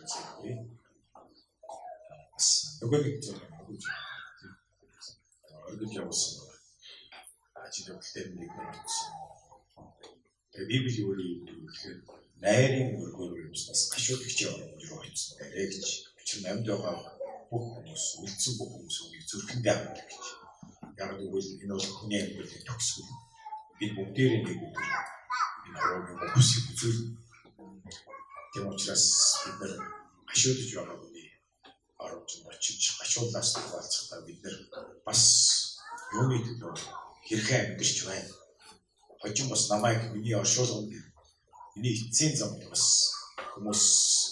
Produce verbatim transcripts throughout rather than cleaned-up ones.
생각이 нөгөө нэг зүйл нөгөө зүйл явуулсан ажил явуултаа нэг болсон. Тэгээ Библи өөрийн хэлэхээр найрын өргөөр юмснаас гашуулагч явж руу очсон гэрээ гэж чинь амьд байгаа бүх хүмүүс үлдсэн бүх хүмүүсийг зүрхэндээ авдаг гэж. Яг тэгвэл энэ бол хүний амьдралын төгсгөл. Бид бүгдээрээ нэг өдөр энэ хороогийн бүсийг үзүүл. Тийм учраас бид нар гашуудж байгаа хүний орж очиж гашуулаас хуваалцахдаа бид нар бас юуны төлөө хэрхэн амьдарч байна. Хожим бас намайг миний оршуулганд миний эцсийн замд бас хүмүүс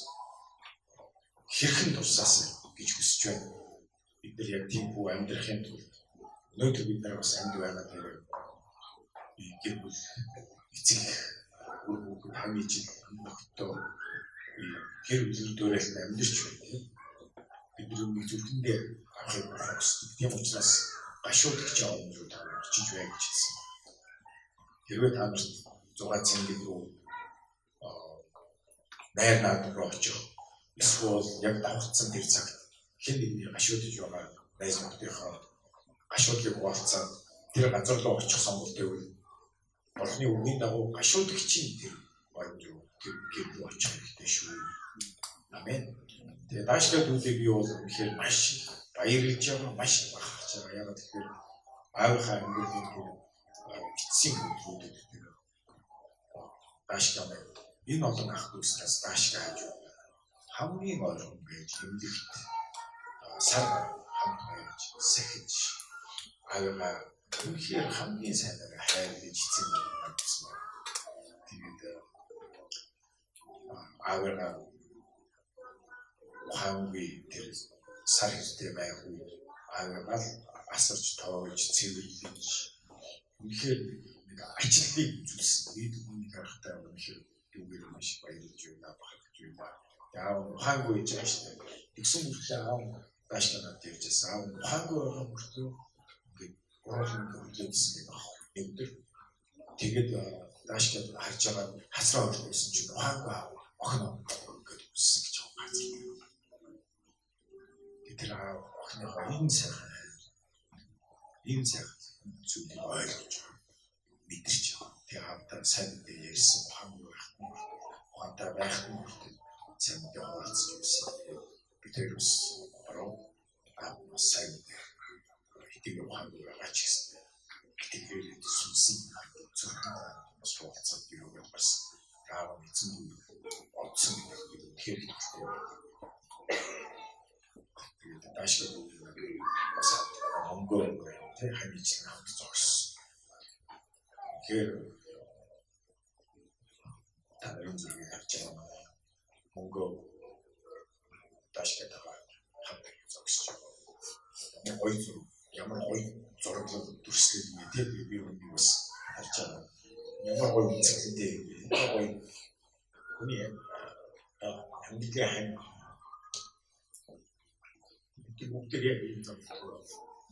хэрхэн тусаасан гэж хүсэж байна. Бид нар яг тийм бүх амьдрахын тулд өнөөдөр бид нар бас амьд байгаа дээр гэр бүл эцэг үр хүүхэд хамгийн жил нөхдөд гэр бүл дөрөлд амьдарч байна. Бид нэг зүрхэндээ авахыг хүсдэг. Тийм учраас гашуудж авах юм та очиж бай гэж хэлсэн. Хэрвээ та нарт зураг цэнгэлэг рүү найр наад руу очих эсвэл яг давхцсан тэр цагт хэн нэгний гашуудж байгаа найз нөхдийнхөө гашуудлыг хуваалцаад тэр газар руу очих сонголт өгвөл Бурхны үгийн дагуу гашуудагчийн тэр баяр руу тэр гэр рүү очих хэрэгтэй шүү. Амен. Тэгээ дааштай дүүдээ би бол үнэхээр маш баярлж байгаа, маш бахарч байгаа. Яг тэгэхээр аавынхаа амьдралын тэр эцсийн хөдөлгөөдөд тэр дааштай энэ олон ах дүүснээс дааштай хаж хамгийн ойрхон байж эмнэлэгт сар хамт байж сэхэж аавынхаа үнэхээр хамгийн сайнаар хайрлаж эцэг надсан. Тэгээд аавынхаа ухаангүй тэр сар хэрэгтэй байх үед аавынхаа асарч тоогож цэвэрлэж үнэхээр нэг ажилтныг үзүүлсэн. Бид үүнийг харахтаа үнэхээр юугээр маш баярлж байна, бахархж байна. Яав ухаангүй гэж байна шүү дээ. Тэгсэн мөртлөө аав даашнаад явжсэн. Аав ухаангүй байгаа мөртлөө ингээд гурван хөдлөөсөн гэдэг аах. Өдөр тэгээд даашнаад харж байгаа хасраа орчихсон чинь ухаангүй аав охин ингээд үссэн гэж байна. Тэр аав охиныхоо энэ сайхан энэ сайхан зүйлийг ойлгож мэдэрч байгаа. Тэгээ хамтаа сайн дээр ярьсан ухаангүй байх нь ухаантай байх нь сайн дээр хуваалцж байсан. Бид тэрс ороо аав сайн дээр итгэж ухаангүй байгаа ч гэсэн итгэж сүнсэн зөвхөн бас хуваалцаад явах бас аав эзэн олсон гэдэг хэрэгтэй. Тэгээд даашгүй бас хонгоо тэг ханиж хамт зогс. Тэгэхээр таарын зүйлийг харж байгаа хонгоо даашгүй хамт зогсож байгаа. Гоё зүр ямар гоё зураглал дүрслэл юм те би үүнийг бас харж байгаа. Ямар гоё үзэгтэй гоё хүний амьдралын хань бүгдээр яг энэ зам байна.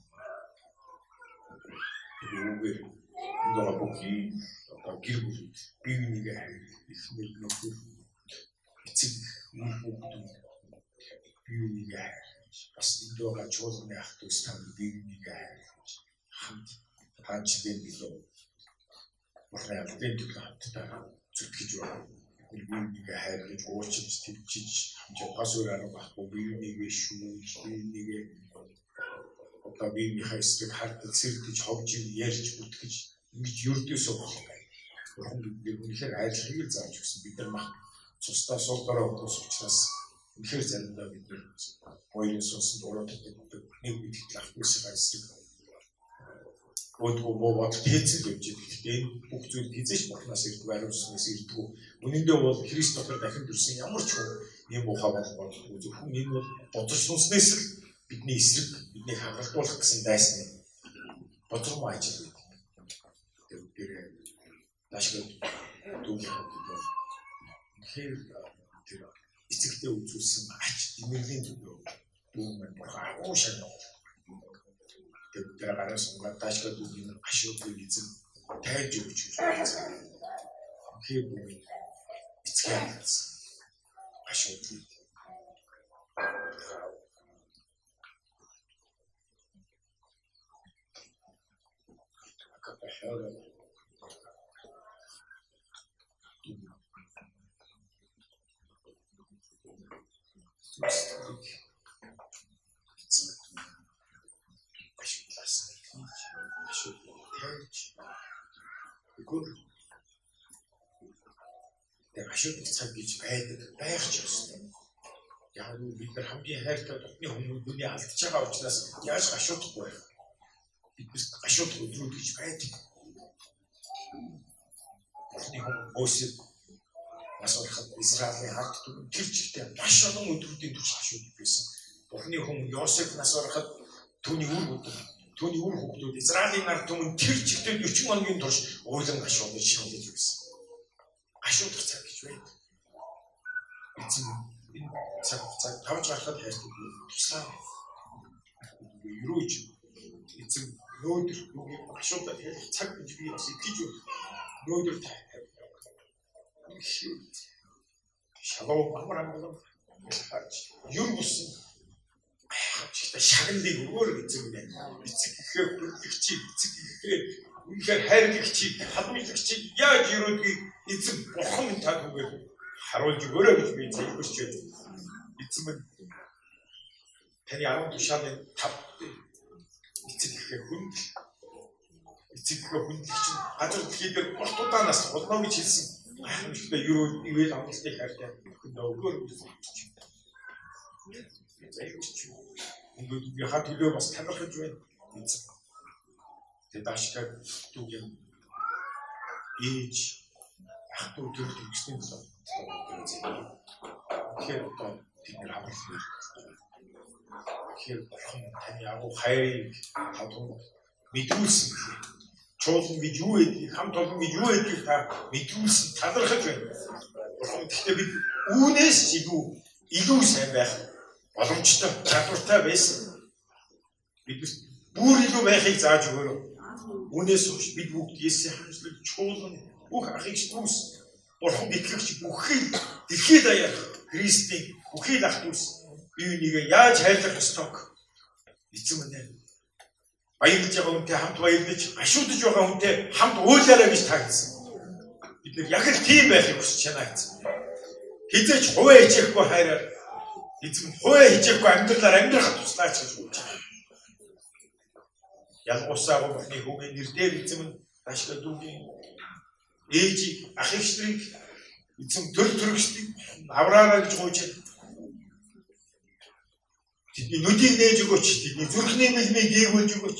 Үүгээр энэ бүгдийг одоо гэр бүл бие биенийгээ хайрлах ихмэл нөхөр эцэг үр хүүхдүүд бие биенийгээ хайрлах бас энэ байгаа чуулганы ах дүүс тань бие биенийгээ хайрлах хамт хаанчлын билүү Бурхны албан төлөө хамтдаа зүтгэж байна. Бие биенийгээ хайрлаж уурчилж төвчиж хас өөр арга байхгүй бие биенийгээ шүүж бие биенийгээ одоо биенийхээ эсрэг хардаж сэрдэж ховж ярьж бүтгэж ингэж ердөөсөө болох юм. Бурхан бидний үнэхээр хайрлахыг зааж өгсөн. Бид нар мах цустаа сул дорой өгсөн учраас үнэхээр заримдаа бид нар хоёрын сонсонд урагддаг нэг мэдээлэл авахгүйсээ эсрэг Өдгөө муу бодолд хийцэн гэж гэхдээ энэ бүх зүйл хийжээч Бурханаас ирдэг ариунснаас ирдэг. Үнэндээ бол Христ дотор дахин төрсэн ямар ч хүн ийм муухай бодол бодохгүй зөвхөн энэ бол бодож сунснээс л бидний эсрэг биднийг хангалтуулах гэсэн дайсны бодлого ажил байдаг. Тэр даашгүй дүүний хамт тэгэхээр тэр эцэгтэй үзүүлсэн ач дэмэрлийн төлөө дүү маань Бурхан уушаа тэр гараа сунгаад даашгүй дүүний гашуудыг эзэн тайлж өгч байна. Тэгэхээр эцэг гашуудыг Тэгээ гашуудаг цаг гэж байдаг байх ч ёстой. Яг нь бид нар хамгийн хайртай дотны хүмүүс бүний алдж байгаа учраас яаж гашуудахгүй байх. Бид гашуудах өдрүүд гэж байдаг. Бурхны хүмүүс Мосед асуухад Израилийн харт түмэн тэр чигтээ маш олон өдрүүдийн турш гашуудаг байсан. Бурхны хүмүүс Йосеф асуухад түүний үр өдөр, түүний үр хүүхдүүд Израилийн ард түмэн тэр чигтээ дөрвөн хоногийн турш уулан гашуудаж шилжиж байсан. Гашуудах цаг гэж байдаг. Эцэг энэ цаг цаг тавж гарахад хайртай туслаа. Юуж эцэг нөөдөр нүг гашуудаад хэлэх цаг гэж би бас итгэж нөөдөр таа. Шалуу амар амар харж юр бүсэн хачтай шагналыг өгөөр эцэг нэ. Эцэг гэхээр бүрлэгчи эцэг гэхээр үнэхээр хайрлагчи хадмилагчи яаж юруудгийг эцэг бурхан таад үгээр харуулж өгөөрэй гэж би залбирч байна. Эцэг минь таны арав тушааны тав эцэг гэхээр хүнд эцэг гэхээр хүндлэгч газар дэлхий дээр бортуудаанаас болно гэж хэлсэн. Гайхамшигтай юу ивэл амлалтыг хайртай өгөөр гэж залбирч байна. Залбирч байна. Ингээд би хат төлөө бас талархаж байна. Эцэг тэ дашгад түгэн ээж ах дүү төр төрөсний зүйл. Тэгэхээр одоо бид нар амарлаа. Тэгэхээр бурхан таны агуу хайрыг тавтан мэдрүүлсэн. Чуулган гэж юу гэдгийг, хамт олон гэж юу гэдгийг та мэдрүүлсэн, талархаж байна. Бурхан гэхдээ бид үүнээс ч илүү илүү сайн байх боломжтой, чадвартай байсан. Бид бүр илүү байхыг зааж өгөөрэй. Үүнээс хойш бид бүгд Есүсийн харамслал чуулган бүх ахыг сүнс Бурхан итгэгч бүхий дэлхийд даяар Христийн бүхий ах дүүс бие биенийгээ яаж хайрлах ёстойг эзэн минь баярлж байгаа хүнтэй хамт баярлаж гашуудж байгаа хүнтэй хамт уйлаарай гэж таагсан. Бид нар яг л тийм байхыг хүсэж байна эзэн. Хизээч хуваа хичээхгүй хайраар эзэн хуваа хичээхгүй амьдралаар амьдрахад туслаач гэж хэлж байна. Ялгуусаа Бурхны хүүгийн нэрээр эзэн минь дашгад дүүгийн ээжийг ах эгчдрийг эзэн төр төрөсдгийг авраараа гэж гуйж байна. Тэдний нүдийг нээж өгөөч, тэдний зүрхний мэлмийг дээгүүлж өгөөч.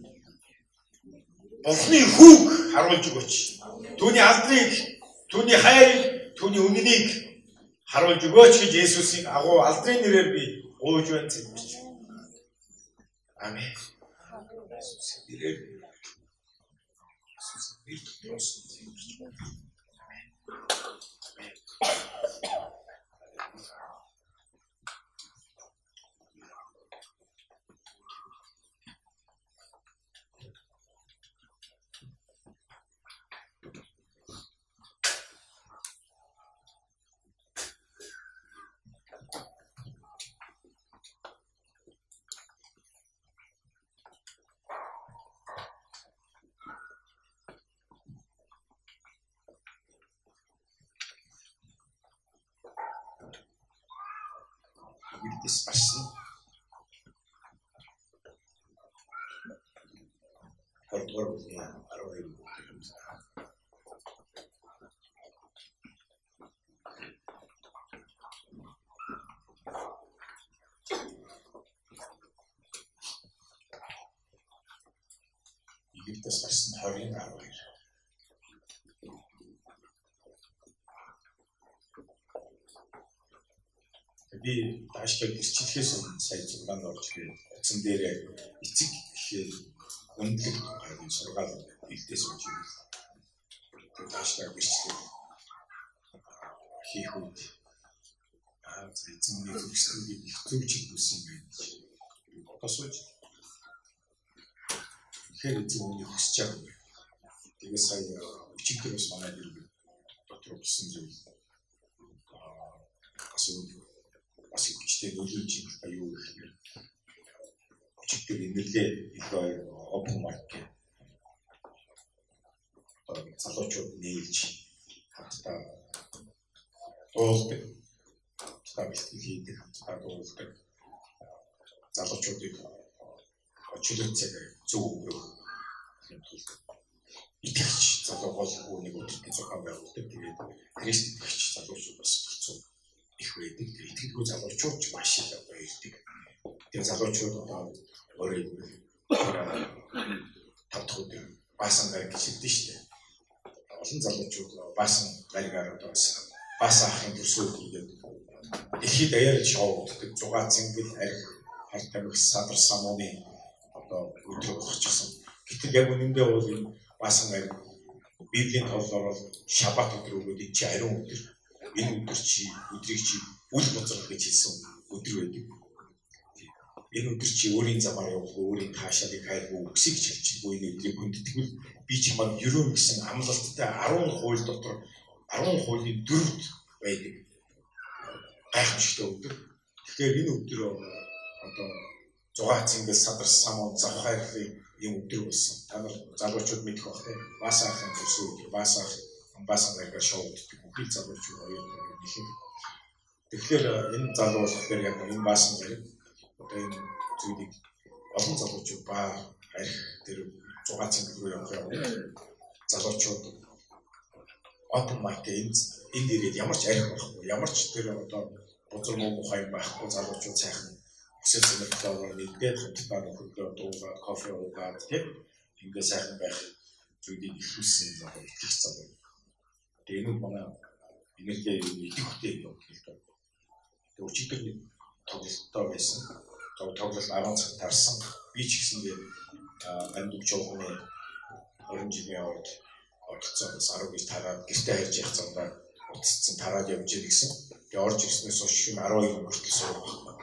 Бурхны хүүг харуулж өгөөч. Түүний алдрыг, түүний хайрыг, түүний үнэнийг харуулж өгөөч гэж Есүсийн агуу алдрын нэрээр би гуйж байна гэж. Амен. Есүсийн нэрээр Есүсийн нэрээр This person or or yeah or you give this person hurrying away. Би тааштай гэрчлэхээс өмнө сая зургаанд орж би утсан дээрээ эцэг гэхээр өндлөг тухайг сургаал бэлдээ сууж юм. Тэгээд тааштай гэрчлэх хийх үед аа эзэмний зүгсрийг их зөвж хийсэн юм байна. Бодосож тэгэхээр эзэмний хүсэж байгаа юм. Тэгээд сая өчигдөр бас манай дэр дотор болсон зүйл аа асуу бас ихтэй нөлөөлж байгаа юу гэхээр өчигдөр инэрлээ их open mic хамтдаа бэлтгэл хийдэг, хамтдаа дуулдаг залуучуудыг чөлөө цаг зөв өнгөрөх юм тул итгэгч залуу гол үүнийг өдөртний зохион байгуулдаг. Тэгээд Христ итгэгч залуучууд бас болцсон их байдаг. Тэгээд итгэдэггүй залуучууд ч маш их байдаг. Тэгээд залуучууд одоо өөрөө тав дахь өдөр баасан гараг гэж хэлдэг шүү дээ. Олон залуучууд баасан гарагаар одоо баасан ахын төрсөд хийгээд дэлхийд даяар шоуддаг зугаа зингэл арх харт тамхи садар самууны одоо өдрөг болчихсон. Гэтэл яг үнэндээ бол энэ баасан гараг Библийн тооллоор шабат өдөр өгөөд энэ чи ариун өдөр. Энэ өдөр чи өдрийг чи үл боцрол гэж хэлсэн өдөр байдаг. Энэ өдөр чи өөрийн замаар явуулгүй, өөрийн таашаалыг хайргүй, үгсийг чилчилгүй энэ өдрийг хүндэтгвэл би чамайг ерөөн гэсэн амлалттай арван хууль дотор арван хуулийн дөрөвд байдаг гайхамшигтай өдөр. Тэгэхээр энэ өдөр одоо зугаац ингээс садар самуун завхайрын юм өдөр болсон. Та нар залуучууд мэдэх бах тийм баасан ахын төсөө өдөр баасан баасан гарагаар шоуддаг бүхий залуучууд оюун их. Тэгэхээр энэ залуу болохоор яг энэ баасан гараг одоо энэ зүйлийг олон залуучууд баа арх тэр зугаац инг рүү явах юм. Залуучууд автоматик энэ энэ дээрээ ямар ч арх байхгүй, ямар ч тэр одоо бузар муу мухай байхгүй залуучууд сайхан өсөл зэмэртээр нэгдээд хамтдаа нөхөрлөө дуугаад кофе уугаад тийм ингээд сайхан байх зүйлийг ихүүлсэн залуу итгэж залуу. Тэгээ энэ манай энерги идэвхтэй юм хэлдэг. Тэгээ өчигдөр нэг тоглолттой байсан. Тоглолт арван цаг тарсан. Би ч гэсэндээ амьд жуулны орон жилийн аваад орцсон саруу гэж тараад гэртээ харж явах замдаа утассан тараад явж ирсэн. Тэгээ орж ирснээс хойш шөнө арван хоёр хүртэл суух байна.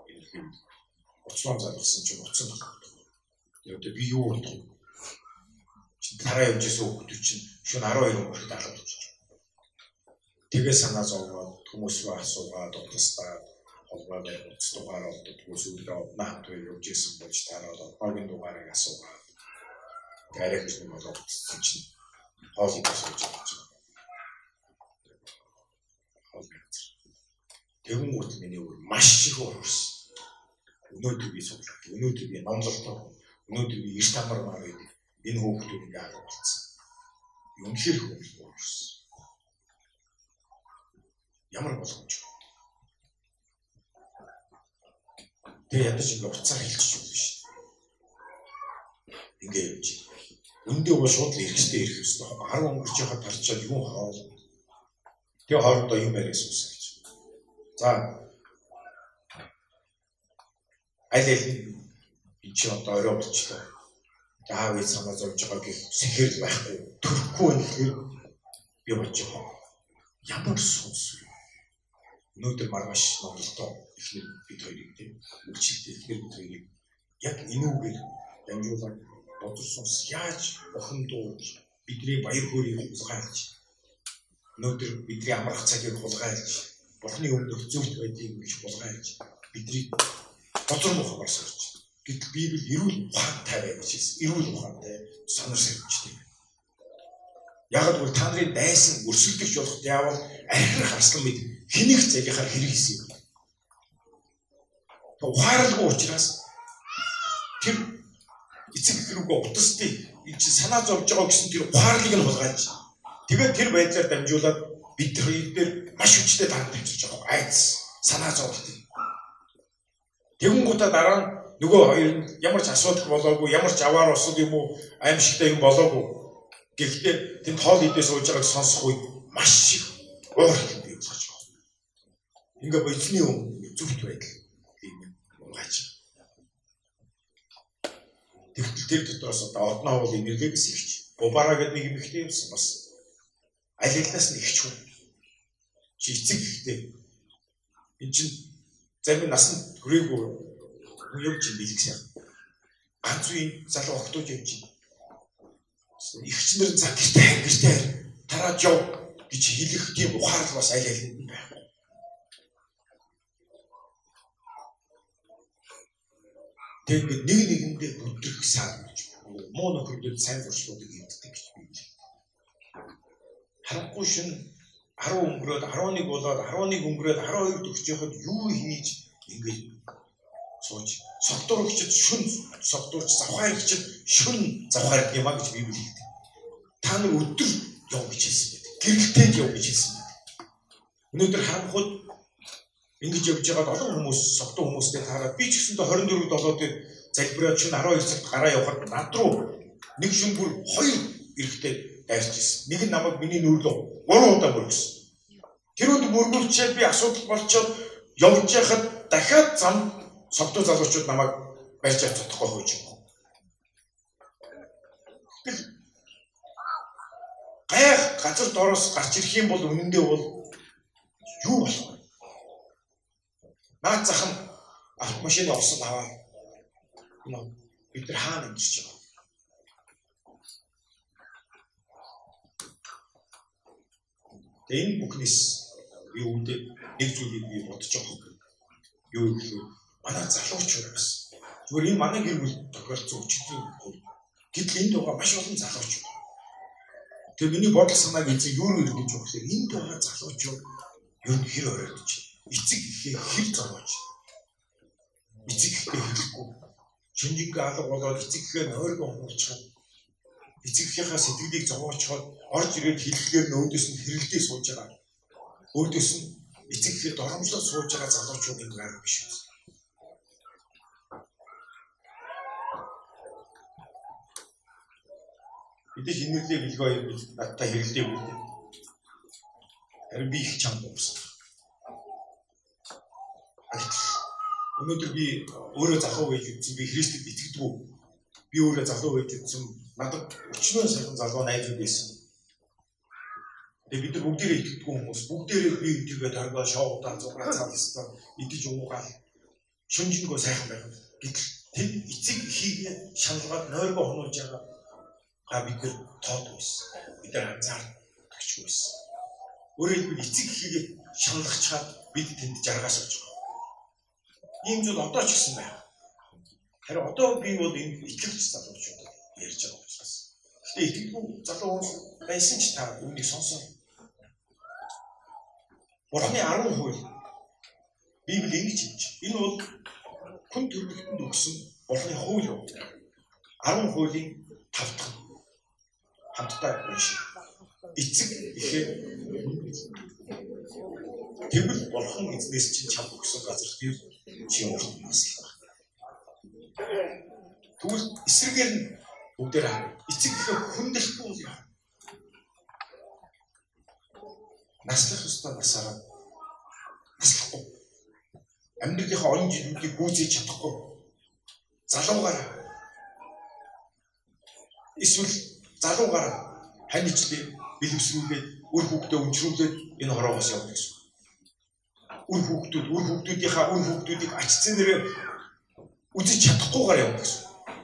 Уцлон залгсан чинь уцсан байна. Тэгээ би юу бодох вэ? Чи тараа явж исэн хүмүүс чинь шөнө арван хоёр хүртэл алга болчих. Тэгээ санаа зовоод хүмүүс рүү асуугаад утастаа холбоо барь утас дугаар олдод хүмүүсүүдээ наат вэ явж исэн болж тараад одоогийн дугаарыг асуугаад гайрах гэж нэг болоод утсан чинь хоолыг асууж байгаа. Тэгэн гут миний өөр маш их уурсан. Өнөөдөр би судлаа. Өнөөдөр би номлолтоо. Өнөөдөр би эрт амар маа гэдэг. Энэ хүүхдүүд ингээ алга болсон. Үнэхээр хүмүүс уурсан. Ямар боломж вэ? Тэгээ ядаж ингээ уцаар хэлчих юм биш. Ингээ явж. Үндэ бол шууд л ирэхтэй ирэх ёстой. арван өнгөрч яхад тарчаад юу хаал. Тэгээ хоорондоо юм яриас үсэж. За аль аль энэ ч одоо орой болчихлоо. Аав ээж санаа зовж байгаа гэх сэхэр байхгүй. Төрөхгүй нөхөр би бодчих. Ямар сүнс вэ? Өнөөдөр маргааш номлолтоо ихний бид хоёрыг тийм үлчилтэй ихний бид хоёрыг яг энүүгээр дамжуулаад бодор сүнс яаж охин дууж бидний баяр хөөргийг хулгайлж өнөөдөр бидний амрах цагийг хулгайлж Бурхны өмнөх зөвхт байдгийг гэж хулгайлж бидний бодор мохоор сорж гэтэл Библи эрүүл ухаантай бай гэж хэлсэн. Эрүүл ухаантай санар сэрвчтэй. Яг л та нарын дайсан өрсөлдөгч болох диавол архир харслан мэд хэнийх цагийнхаар хэрэг хийсэн юм. Ухаарлгүй учраас тэр эцэг рүүгээ утастай энэ чи санаа зовж байгаа гэсэн тэр ухаарлыг нь хулгайлж тэгээд тэр байдлаар дамжуулаад бид хоёр дээр маш хүчтэй дарамт тавьчих байгаа. Айц санаа зовлт. Тэгүн гутаа дараа нь нөгөө хоёр нь ямар ч асуудал болоогүй, ямар ч аваар осол юм уу, аимшигтай юм болоогүй. Гэхдээ тэнд хоол идээ сууж байгааг сонсох үед маш их уур хэл бий болж байгаа. Ингээ боцны өмнө зүвт байдал ийм унгаач. Тэгтэл тэр дотроос одоо одноо бол энергиээс ихч. Бубараа гэдэг нэг юм ихтэй юмсан бас. Аль алинаас нь ихч хүн. Чи эцэг ихтэй. Энд чинь зарим насанд хүрээгүй юу ч бэлгсэн. Ганц үеийн залуу охтууд явж байна. Ихчнэр цаг гэртээ гэртээ тараад яв гэж хэлэх тийм ухаал бас аль алинд нь байхгүй. Тэгээд нэг нэгэндээ бүдрэх саад муу нөхөрлөд сайн зуршлуудыг хийдэг гэж би хэлээ. Харахгүй шин арав өнгөрөөд арван нэг болоод арван нэг өнгөрөөд арван хоёр төгсөж яхад юу хийж ингэж сууж согтуурчд шүн согтуурч завхаарчд шүн завхаар юм а гэж Библи хэлдэг. Та нар өдөр яв гэж хэлсэн байдаг. Гэрэлтэнд яв гэж хэлсэн байдаг. Өнөөдөр харамхууд ингэж явж байгаад олон хүмүүс согтуу хүмүүстэй таараад би ч гэсэндээ хорин дөрөв долоод залбираад шүн арван хоёр цагт гараа явахад над руу нэг шүн бүр хоёр эрэхтэй дайрч ирсэн. Нэг нь намайг миний нүүрлөө гурван удаа мөргсөн. Тэр өдөр мөргөвчээд би асуудал болчоод явж яхад дахиад зам согтуу залуучууд намайг барьж авч чадахгүй хөөж юм. Гайх газар доороос гарч ирэх юм бол үнэндээ бол юу болох вэ? Наад зах нь автомашины осон аваад бид нар хаана амьдарч байгаа? Энэ бүхнээс би үүндээ нэг зүйлийг би бодож байгаа. Юу гэвэл манай залуучууд бас зүгээр энэ манай гэр бүл тохиолдсон өчигдрийн хувьд гэтэл энд байгаа маш олон залуучууд. Тэгээ миний бодол санааг эзэн юу нэр гэж өгсөн. Энд байгаа залуучууд юу хэр оройтч эцэг ихээ хэр зовоож эцэг ихээ хэлэхгүй шинжиг алга болоод эцэг ихээ нойргоо хурцгаад эцэг ихийнхаа сэтгэлийг зовоочхоод орж ирээд хэлэхээр нөөдөөс нь хэрэлдээ сууж байгаа. Өөдөөс нь эцэг ихээ доромжлог сууж байгаа залуучууд юм байна биш үү? Бид хинэрлээ билгөө юм бил надтай хэрэлдээ үү? Харин би их чамд уусна. Өнөөдөр би өөрөө залуу байж үзсэн, би Христэд итгэдэг үү? Би өөрөө залуу байж үзсэн, надад өчнөө сайхан залуу найзууд байсан. Тэгээ бид нар бүгдээрээ итгэдэг хүмүүс, бүгдээрээ би итгэгээд таргаа шоудаа зугаа цаалстаа идэж уугаал шүнжингөө сайхан байгаад. Гэтэл тэд эцэг ихийг шаналгаад нойргоо хонуулж байгаа. Га бид нар тоод байсан. Бид нар анзаарч байсан. Өөрөөр хэлбэл эцэг ихийг шаналгачаад бид тэнд жаргаас авч байгаа. Ийм зүйл одоо ч гэсэн байна. Харин одоо би бол энэ итгэвч залуучууд ярьж байгаа учраас. Гэтэ итгэдэггүй залуу хүмүүс байсан ч та үүнийг сонсоо. Бурхны арван хууль Библи ингэж хэлж байна. Энэ бол хүн төрөлхтөнд өгсөн Бурхны хууль юм. арван хуулийн тав дахь хамтдаа уншия. Эцэг ихээ тэгвэл Бурхан эзнээс чинь чамд өгсөн газар дээр чи явах нас. Тэгвэл эсрэгээр нь бүгдээр хараа. Эцэг ихээ хүндэлэхгүй юм. Наслах ёстой насаараа наслахгүй. Амьдралынхаа он жилүүдийг гүйцээж чадахгүй. Залуугаараа эсвэл залуугаараа ханижлээ бэлэвсрүүлээд үр хүүхдээ өнчрүүлээд энэ хороогоос явна гэсэн. Үр хүүхдүүд, үр хүүхдүүдийнхаа үр хүүхдүүдийг ач зээнээр үзэж чадахгүйгээр явна гэсэн.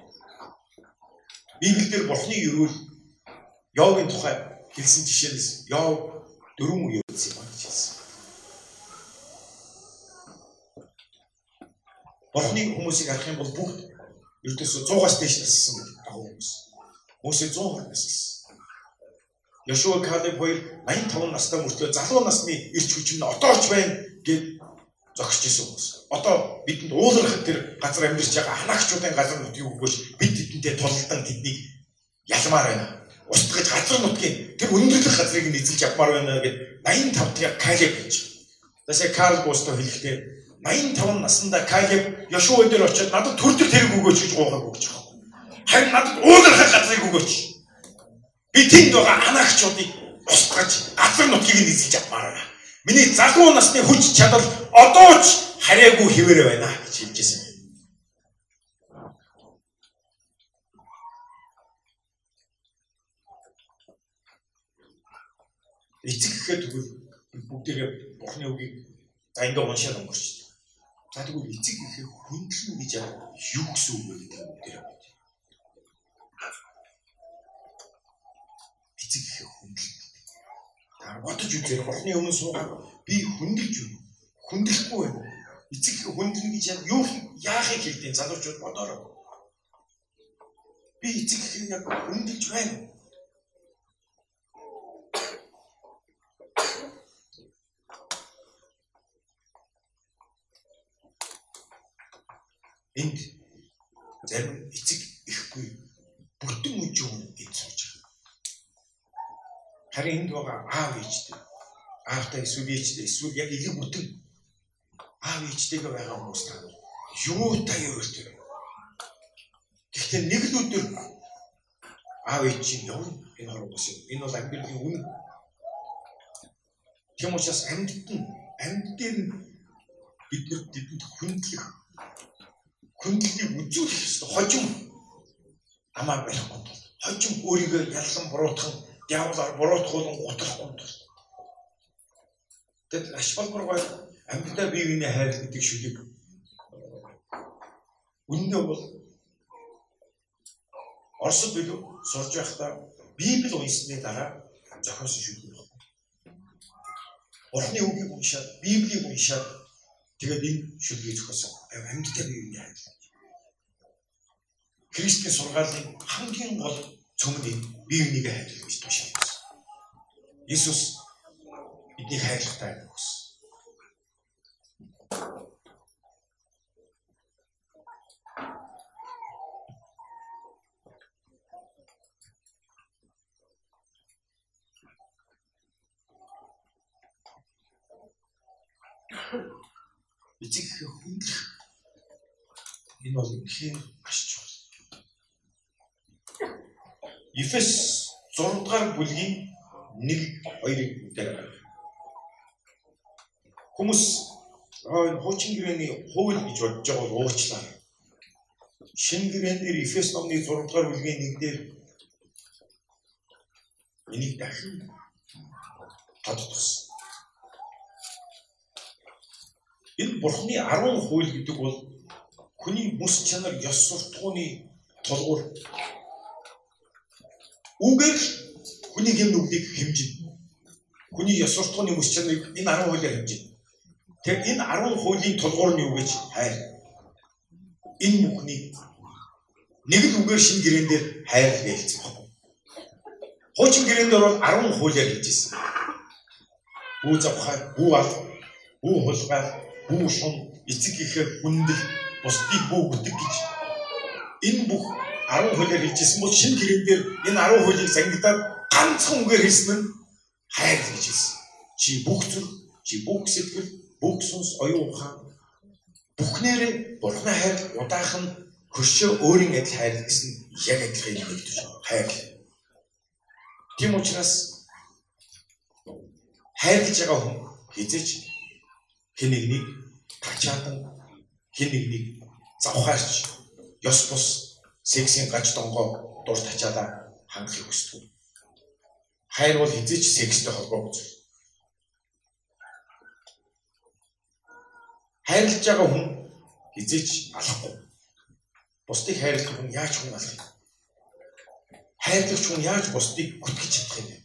Библиэлд Бурхны ерөөл Йовын тухай хэлсэн жишээнээс Йов дөрвөн үе үзсэн юм гэж хэлсэн. Бурхны хүмүүсийг харах юм бол бүгд ердөөсөө цуугаас дээш нассан дагуу хүмүүс. Хүмүүсээ зуун хорь нассан. Йошуа Калеб хоёр найман таван настай мөртлөө залуу насны ирч хүч нь одоо ч байна гэд зогсож исэн хүмүүс. Одоо бидэнд уулархад тэр газар амьдарч байгаа ханаагчдын газар нутгийг өгөөж бид тэдэнтэй тулалдан тэднийг ялмаар байна. Устгаж газар нутгийн тэр өндөрлөх газрыг нь эзэлж авмаар байна гэд найман тавтыг Калеб гэж. Тэсээ Карл Густав хэлэхдээ найман таван наснда Калеб Йошуа дээр очиод надад төрдөр тэрэг өгөөч гэж гуйхаг өгч байгаа. Харин надад уулархад газрыг өгөөч. Би тэнд байгаа анаагчдыг устгаж газар нутгийг нь эзэлж авмаар байна. Миний залуу насны хүч чадал одоо ч хараагүй хэвээр байна гэж хэлж байсан. Эцэг гэхэд тэгвэл бүгдээрээ Бурхны үгийг за ингээ уншаад өнгөрч. За тэгвэл эцэг гэхэд хүндлэн гэж юу гэсэн үг вэ гэдэг бүгдээрээ бод. Эцэг гэхэд хүндлэн. Та бодож үзээр Бурхны өмнө суугаад би хүндэлж байна. Хүндлэхгүй байна. Эцэг гэхэд хүндлэн гэж юу яахыг хэлдэг залуучууд бодоорой. Би эцэг гэхэд яг хүндэлж байна. энд зарим эцэг ихгүй бүтэн үжиг хүн гэж сууж байгаа. Харин энд байгаа аав ээжтэй, аавтай эсвэл ээжтэй эсвэл яг элэг бүтэн аав ээжтэйгээ байгаа хүмүүс та юу таяа өөртөө. Гэхдээ нэг л өдөр аав ээж чинь явна энэ хорвоос энэ бол амьдралын үнэ. Тийм учраас амьд нь амьд дээр нь биднэрт бидэнд хүндлэх хүндлэлийг үзүүлэх ёстой хожим амаа барихгүй тул хожим өөрийгөө ялсан буруутхан диаволоор буруутгуулан гутрахгүй тул тэгэд аш балбаргай амьдтай бие биенээ хайр гэдэг шүлэг үнэндээ бол Оросд билүү сурж байхдаа Библи уншсны дараа зохиосон шүлэг байна. Бурхны үгийг уншаад Библийг уншаад тэгээд энэ шүлгийг зохиосон амьдтай бие биенээ хайр. Христийн сургаалын хамгийн гол цөм нь бие биенийг хайрлах гэж тушаалсан. Иесус биднийг хайрлахтай байх гэсэн. Эцэг хүндлэх энэ бол үнэхээр маш чухал. Ефес зураг дахь бүлгийн нэг хоёрыг дээр хүмүүс хуучин гэрээний хууль гэж бодож байгаа бол уучлаа. Шинэ гэрээнээр Ефес номны зураг дахь бүлгийн нэг дээр энийг дахин тодтогсон. Энэ Бурхны арван хууль гэдэг бол хүний бүс чанар ёс суртахууны тулгуур. Үгээр хүний гэм нүглийг хэмжинэ. Хүний ёс суртахууны бүс чанарыг энэ арван хуулиар хэмжинэ. Тэгэхээр энэ арван хуулийн тулгуур нь юу гэж хайр. Энэ бүхнийг нэг л үгээр шинэ гэрээн дээр хайр хэлсэн байна. Хуучин гэрээн дээр бол арван хуулиар хэлжсэн. Бүү завхай, бүү ал, бүү хулгай, бүү шун, эцэг ихээ хүндэл, бусдыг бүү гүтэг гэж энэ бүх арван хуулиар хэлжсэн бол шинэ гэрээн дээр энэ арван хуулийг сангидаад ганцхан үгээр хэлсэн нь хайр гэж хэлсэн. Чи бүх зүрх, чи бүх сэтгэл, бүх сүнс, оюун ухаан бүхнээрээ Бурхны хайр удаахан хөшөө өөрийн адил хайр гэсэн яг адилхан юм гэж хайр. Тийм учраас хайрлаж байгаа хүн хизээч хэн нэгнийг тачаадан хэн нэгнийг завхаарч ёс бус сексийн гаж донгоо дур тачаалаа хангахыг хүсдэг. Хайр бол хизээч секстэй холбоотой зүйл. Хайрлаж байгаа хүн хизээч алахгүй. Бусдыг хайрлах хүн яаж хүн алах юм? Хайрлагч хүн яаж бусдыг гүтгэж чадах юм бэ?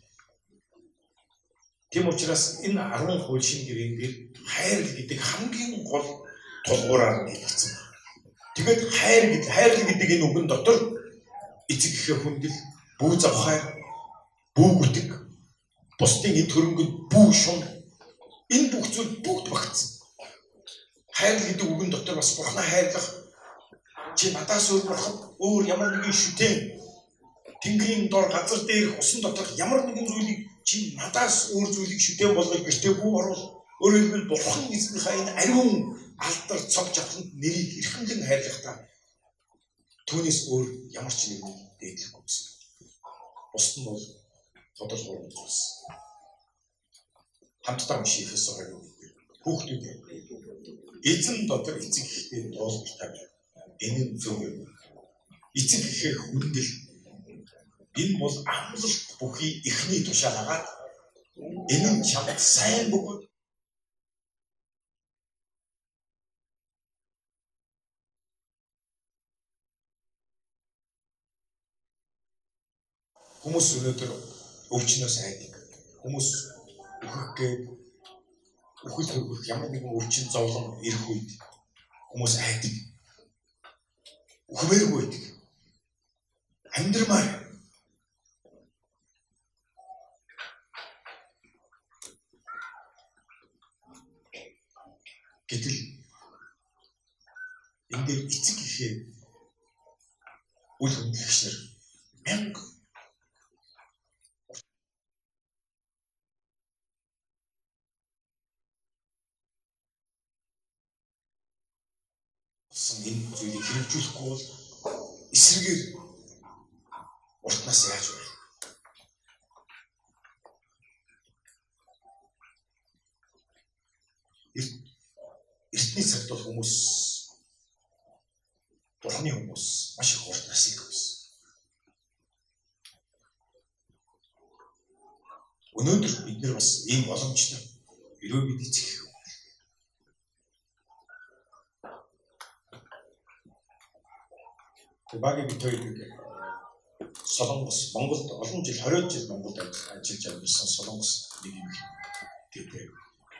Тийм учраас энэ арван хууль шинэ гэрээн дээр хайр гэдэг хамгийн гол тулгуураар нэрлэгдсэн. Тэгээд хайр гэдэг хайр гэдэг энэ үгэн дотор эцэг эхээ хүндэл, бүү завхай, бүү гүтэг, бусдын эд хөрөнгөд бүү шун энэ бүх зүйл бүгд багтсан. Хайр гэдэг үгэн дотор бас Бурхны хайрлах чи надаас өөр бурхад өөр ямар нэгэн шүтэн Тэнгэрийн дор газар дээрх усан доторх ямар нэгэн зүйлийг чи надаас өөр зүйлийг шүтэн болгож гэртээ бүү оруул. Өөрөөр хэлбэл Бурхан эзнийхээ энэ ариун алдар цог жавхланд нэрийг эрхэмлэн хайрлахдаа түүнээс өөр ямар ч нэг дээдлэхгүй гэсэн. Бусд нь бол тодор хуран зүйлс. Хамтдаа унших Ефес орог хүүхдүүд эзэн дотор эцэг эхтэй дуулалтаар энэ нь зөв юм. Эцэг эхээ хүндэл энэ бол амлалт бүхий эхний тушаалаад энэ нь чамд сайн бөгөөд хүмүүс өнөөдөр өвчнөөс айдаг. Хүмүүс өөхөх гээд өөхөл хөргөх ямар нэгэн өвчин зовлон ирэх үед хүмүүс айдаг. Үхмээргүй байдаг. Амьдрмаар гэтэл ингээд эцэг гэхээр үл хөдлөгчнөр мянга энэ зүйлийг хэрэгжүүлэхгүй бол эсрэгээр уртнаас яаж вэ? Эртний цагт бол хүмүүс бурхны хүмүүс маш их урт наслыг өгсөн. Өнөөдөр бид нар бас ийм боломжтой. Ерөө бид эцэг. Багийн бид хоёрыг Солонгос, Монголд олон жил хорин жил Монголд ажиллаж амьдсан Солонгос нэг юм гэдэг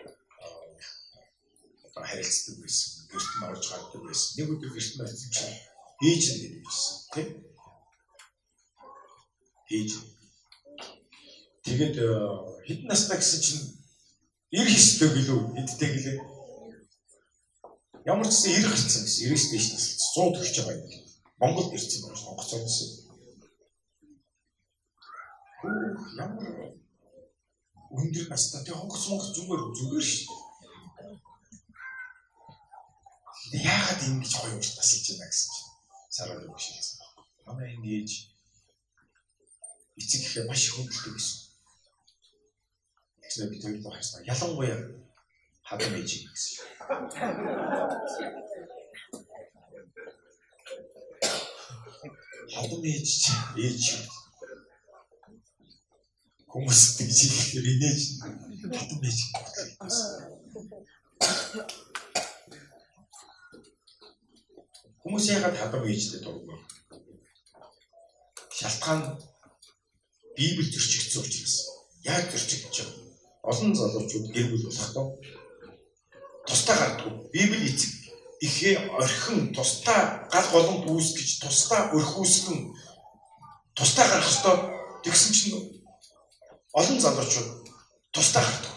одоо харилцдаг байсан. Гэрт нь орж гардаг байсан. Нэг өдөр гэрт нь очиж ээж нь гэдэг байсан. Тийм. Ээж. Тэгээд хэдэн настай гэсэн чинь ирэх хэстэй гэлөө хэдтэй гэлээ. Ямар ч гэсэн ирэх хэлсэн гэсэн. Ирэхс дэш насалц сууд өгч байгаа юм. Монголд ирсэн байна. Сонгоцоос. Ямар өндөр настай тэг хонгоц монгоц зүгээр зүгээр шүү. Яагаад ингэж гоё урт насалж байна гэсэн чинь сараад өгч хэлсэн. Манай ингэж эцэг гэхээ маш их хөндлөдөг гэсэн. Тэгэхээр бид хоёр хайрсан. Ялангуяа хадам ээж гэсэн. Хадам ээж ээж хүмүүс тэгж ихээр инээж хадам ээж гэсэн. Хүмүүс яагаад хадам ээжтэй дурггүй? Шалтгаан Библи зөрчигдсөн учраас. Яг зөрчигдөж байгаа. Олон залуучууд гэр бүл болохдоо тусдаа гардаггүй. Библи эцэг ихээ орхин тусдаа гал голомт үүсгэж тусдаа өрхүүсгэн тусдаа гарах ёстой. Тэгсэн чинь олон залуучууд тусдаа гардаг.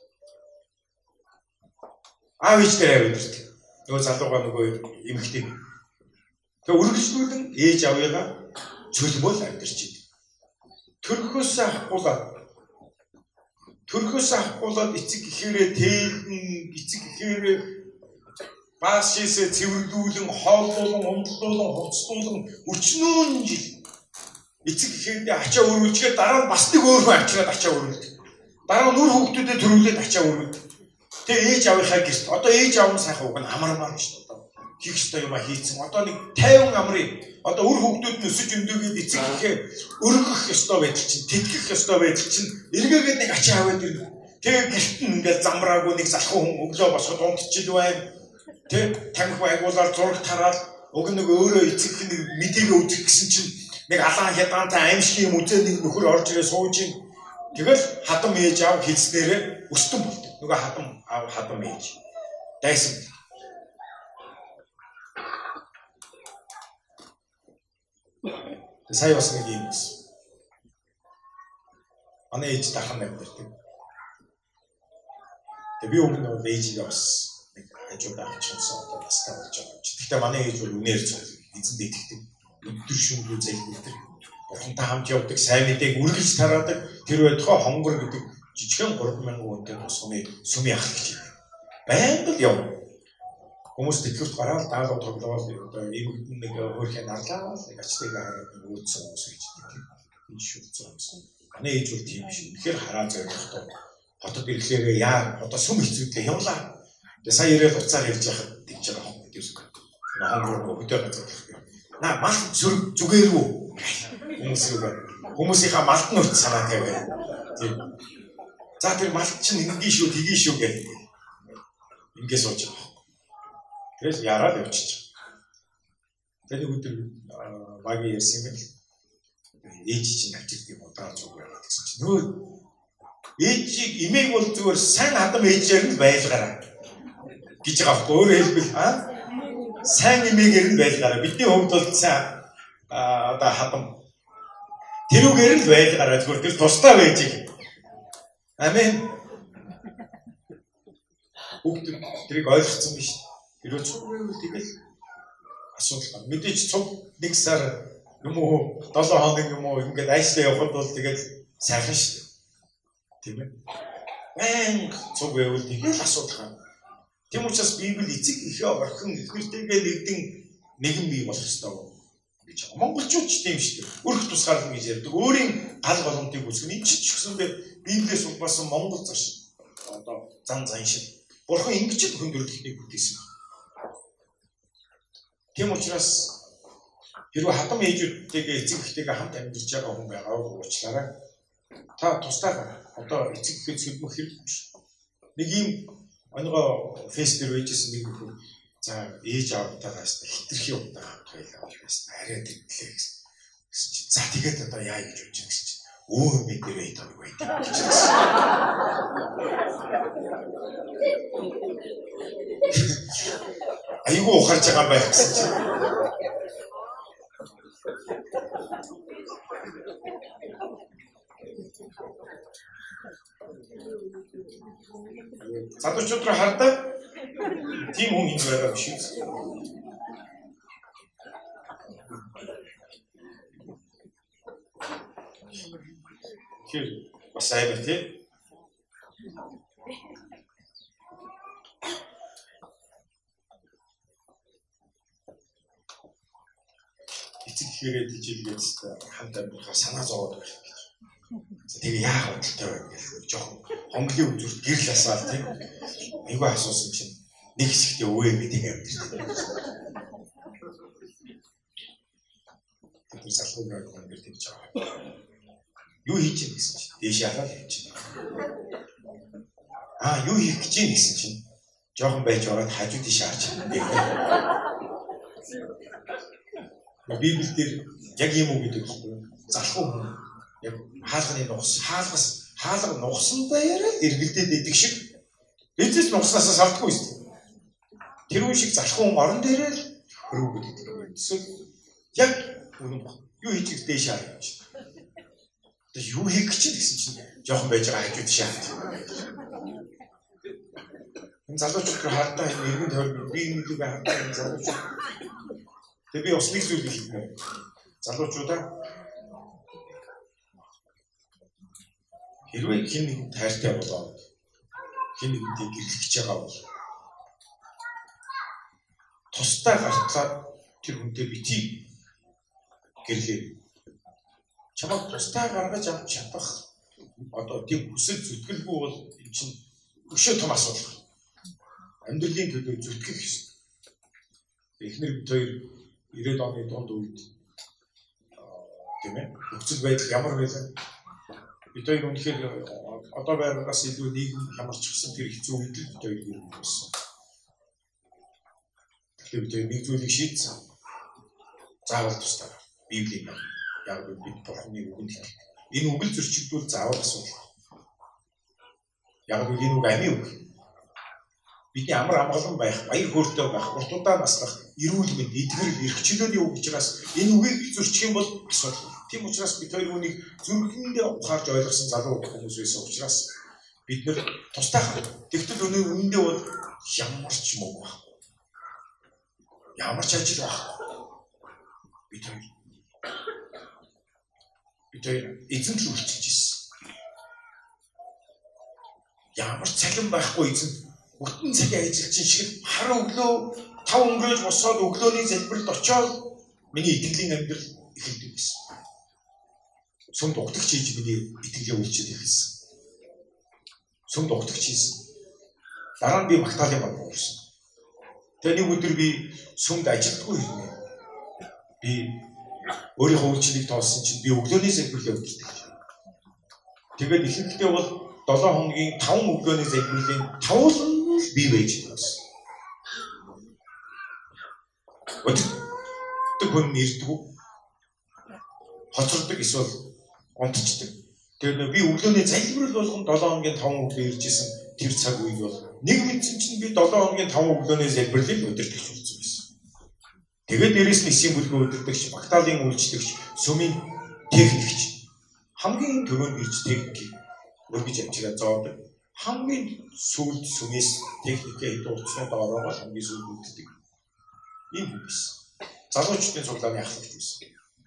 Аав ээжтэй авирдаг. Нөгөө залууга нөгөө эмэгтэй. Тэгээ үргэлжлүүлэн ээж авъяга чөлбөл амьдарч идэв. Төрхөөс авахгүйгээд төрхөөс авахгүйгээд эцэг гэхээрээ тээлэн эцэг гэхээрээ баас шээсээ цэвэрлүүлэн хооллуулан умдлуулан хувцлуулан өчнөөн жил эцэг гэхээрээ ачаа өрүүлжгээ дараа нь бас нэг өөр хүн ачаад ачаа өрүүлдэг. Дараа нь нүр хүүхдүүдэд төрүүлээд ачаа өрүүлдэг. Тэгээ ээж авийнхаа гэрт одоо ээж аав нь сайхан уг нь амармаар шүү дээ. Хийх ёстой юм а хийцэн. Одоо нэг тайван амрын одоо үр хүүхдүүд нь өсөж өндөөгээд эцэг гэхээ өргөх ёстой байдаг чинь, тэтгэх ёстой байдаг чинь эргээгээд нэг ачаа аваад ирнэ. Тэгээ гэрт нь ингээд замраагүй нэг залхуу хүн өглөө босоход унтчихил байна. Тэг тамхи байгуулаад зураг тараад уг нэг өөрөө эцэг нэг мэдээгээ үзэх гэсэн чинь нэг алаан хядаантай аимшиг юм үзээ нэг нөхөр орж ирээ сууж ин. Тэгэл хадам ээж аав хэлснээрээ өстөн болдог. Нөгөө хадам аав хадам ээж. Дайсан. Сая бас нэг юм байсан. Манай ээж дахан амьдэрдэг. Тэгээ би өмнө нь ээжигээ бас нэг хажуудаа авчихсан одоо бас тавьж байгаа. Гэхдээ манай ээж бол үнээр зөв эзэнд итгэдэг. Өдөр шөнөгүй зэлбэлдэг. Бурхантай хамт явдаг, сайн мэдээг үргэлж тараадаг. Тэр байтугай хонгор гэдэг жижигхэн гурван мянган хүнтэй тусганы сүмийн ах гэж юм. Байнга л явна. Хүмүүс тэтгэврт гараад даалгав тоглоод одоо эмэгдэн нэг хөрхийн нарлаа нэг ачтайг хараад өөдсөн хүмүүс гэж тийм энэ шүлцэн юмсан. Манай ээж бол тийм биш. Тэгэхээр хараа зоригтой. Хотод ирэхээр яа одоо сүм хэцүүдлээ явлаа. Тэгээ сая ирээд уцаар ярьж яхад тэгж байгаа хог гэдэг юм. Хонгор хөтөө газар гэх юм. Наа мал зүрх зүгээргүй хүмүүс юу хүмүүсийнхаа малд нь урт санаа тавиа. Тийм. За тэр малд чинь ингийн шүү тгий шүү гэх. Ингээс сууж байгаа. Тэрээс яраад явчих. Тэр нэг өдөр багийн ярьсан юм л ээж чинь авчирд юм удаа зүгээр гэсэн чинь нөө ээжийг имээг бол зүгээр сайн хадам ээжээр нь байлгаараа гэж байгаа байхгүй өөрөө хэлбэл аа сайн имээгээр нь байлгаараа бидний хувьд бол сайн одоо хадам тэрүүгээр нь байлгаараа зүгээр тэр тусдаа байж амин бүгд тэрийг ойлгоцсон биш. Тэрөө зүгээр тэгэл асуудал. Мэдээж цуг нэг сар юм уу долоо хоног юм уу ингээд айслаа явахад бол тэгээд сайхан шүү дээ. Тийм ээ. Мэн цуг байвал нэг л асуудал. Тийм учраас Библи эцэг ихээ орхин ихнэртэйгээ нэгдэн нэгэн бий болох ёстой гэж. Монголчууд ч тийм шүү дээ. Өрх тусгаарлан гэж ярьдаг. Өөрийн гал боломтыг үүсгэн энэ ч ч гэсэндээ Библиэс угбасан Монгол заш. Одоо зан зан шиг. Бурхан ингэж л хүндрэлтийг бүтээсэн. Тийм учраас хэрвээ хатам ээжүүдтэйгээ эцэг эхтэйгээ хамт амьдарч байгаа хүн байгаа бол уучлаарай. Та тусдаа одоо эцэг эхээ зөвхөн хэрэггүй шүү. Нэг юм онгоо фэйс дээр байжсэн нэг хүн за ээж аавтайгаас хитрхи удаа хоёлаа байсан. Арай дэвтлээ гэсэн. За тэгээд одоо яа гэж бодож гэсэн чинь өө мэдэрээ идэв байдаг гэж хэлсэн. Айгуу ухарж байгаа байх гэсэн чинь. Залуучууд руу хардаа тийм хүн юм байгаа биш үү? Тэр бас айбар тийм. Эцэг хэрэг дижилгээд хамт амьдрахаа санаа зовоод байх гэж. Тэгээ яах вэ гэж жоохон хонглын үзүүрт гэрэл асаал тийм. Айгүй асуусан чинь нэг хэсэгтээ өвөө мэдээ амьдэрдэг. Тэр залхууны orang гэр тэгж байгаа. Юу хийж юм гэсэн чинь дээш яхаа л хийж байна. Аа юу хийх гэж юм гэсэн чинь жоохон байж байгаад хажуу тийш харж байна. Библиэлд яг юм уу гэдэг юм. Залхуу хүн яг хаалганы нухс, хаалгас, хаалга нухсан дээрээ эргэлдээд идэг шиг эцэс нухснаас савдгүй шүү дээ. Тэр үе шиг залхуу хүн орон дээрээ хөрвөгд идэг. Эсвэл яг үнэн баг. Юу хийж дээш харж. Тэгээ юу хийх гэж гэсэн чинь жоохон байж байгаа хажууд тийш харж. Энэ залуучууд хардаа энэ иргэн тойрны би нэг нэг хардаа энэ залуучууд. Тэгээ би бас нэг зүйл хэлнэ. Залуучуудаа хэрвээ хэн нэгэн тайртай болоод хэн нэгэнтэй гэрлэж байгаа бол тусдаа гартлаад тэр хүнтэй битгий гэрлээ. Чамайг тусдаа гаргаж авч чадах одоо тийм хүсэл зүтгэлгүй бол энэ чинь өшөө том асуудал. Амьдралын төлөө зүтгэх гэсэн. Эхнэр бид хоёр ирээд оны дунд үед тийм ээ нөхцөл байдал ямар байлаа бид хоёр үнэхээр одоо байгаагаас илүү нийгэм хямарчихсан тэр хэцүү үед бид хоёр ирэх болсон. Тэгэхээр бид нэг зүйлийг шийдсэн. Заавал тусдаа Библийн яг бид Бурханы үгэнд энэ үг л зөрчигдүүл заавал асуудал. Яг энэ үг амийн үг. Бидний амар амгалан байх, баяр хөөртэй байх, урт удаан наслах, эрүүл мэнд, эдгэр, эрх чөлөөний үг учраас энэ үгийг зөрчих юм бол асуудал. Тийм учраас бид хоёр үнийг зүрхэндээ ухаарж ойлгосон залуу хүмүүс байсан учраас бид нэр тустай хаа. Тэгтэл өнөө үнэндээ бол ямар ч мөг байхгүй. Ямар ч ажил байхгүй. Бид хоёр бид хоёр эзэн л үлчилж ирсэн. Ямар цалин байхгүй эзэн бүтэн цагийн ажилчин шиг хар өглөө тав өнгөрөөж босоод өглөөний залбиралд очоод миний итгэлийн амьдрал эхэлдэг гэсэн. Сүмд угтагч хийж миний итгэлээ үлчил эхэлсэн. Сүмд угтагч хийсэн. Дараа нь би Магдалины баг болсон. Тэгээ нэг өдөр би сүмд ажилтгүй хэрнээ. Би өөрийнхөө үйлчлэлийг тоолсон чинь би өглөөний залбиралд явдаг. Тэгээд ихэнхдээ бол долоо хоногийн таван өглөөний залбиралын таван би байж байсан. Өдөр хүн ирдэг. Хоцордог эсвэл онцчдаг. Тэгээд би өглөөний залбирал болгон долоо хоногийн таван өглөө ирж исэн тэр цаг үед бол нэг мэдсэн чинь би долоо хоногийн таван өглөөний залбиралыг өдөртөгч болсон байсан. Тэгээд дээрээс нь эсийн бүлгийн өдөртөгч, Магдалины үйлчлэгч, сүмийн техникч хамгийн түрүүнд ирж техникийг өргөж амжираа зоодог. Хамгийн сүүлд сүмээс техникээ хитурцны доороо хамгийн сүүлд үлддэг. Ийм хүмүүс. залуучуудын цуглааны ахлагч байсан.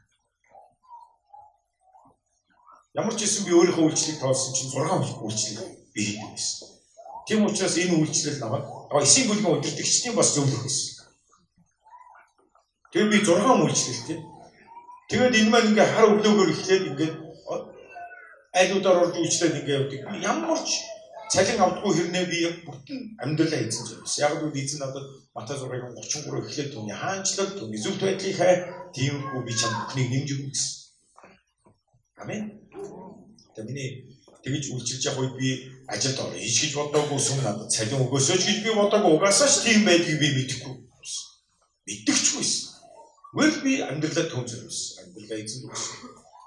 Ямар ч юм би өөрийнхөө үйлчлэгийг тоолсон чинь зургаан үйлчлэг би хийдэг байсан. Тийм учраас энэ үйлчлэл намайг эсийн бүлгийн удирдагчдын бас зөвлөх байсан. Тэгээд би зургаан үйлчлэлтэй. Тэгээд энэ маань ингээ хар өглөөгөр эхлээд ингээ айлуудаар орж үйлчлээд ингээ явдаг. Ямар ч цалин авдаггүй хэрнээ би бүтэн амьдралаа эзэн зүйлс. Яг л эзэн надад Матай зургийн гучин гурав эхлээд түүний хаанчлал, түүний зөв байдлыг хай, тиймэрхүү би чам бүхнийг нэмж өгнө гэсэн. Амен. Тэгээд миний тэгж үйлчилж явах үед би ажилд орё. Ич гэж бодоогүй сүм надад цалин өгөөсөө ч гэж би бодоогүй. Угаасаа ч тийм байдгийг би мэдэхгүй. Мэддэгчгүй байсан. Wel би амьдралаа төвзөрсөн. Амьдралаа эзэн өгсөн.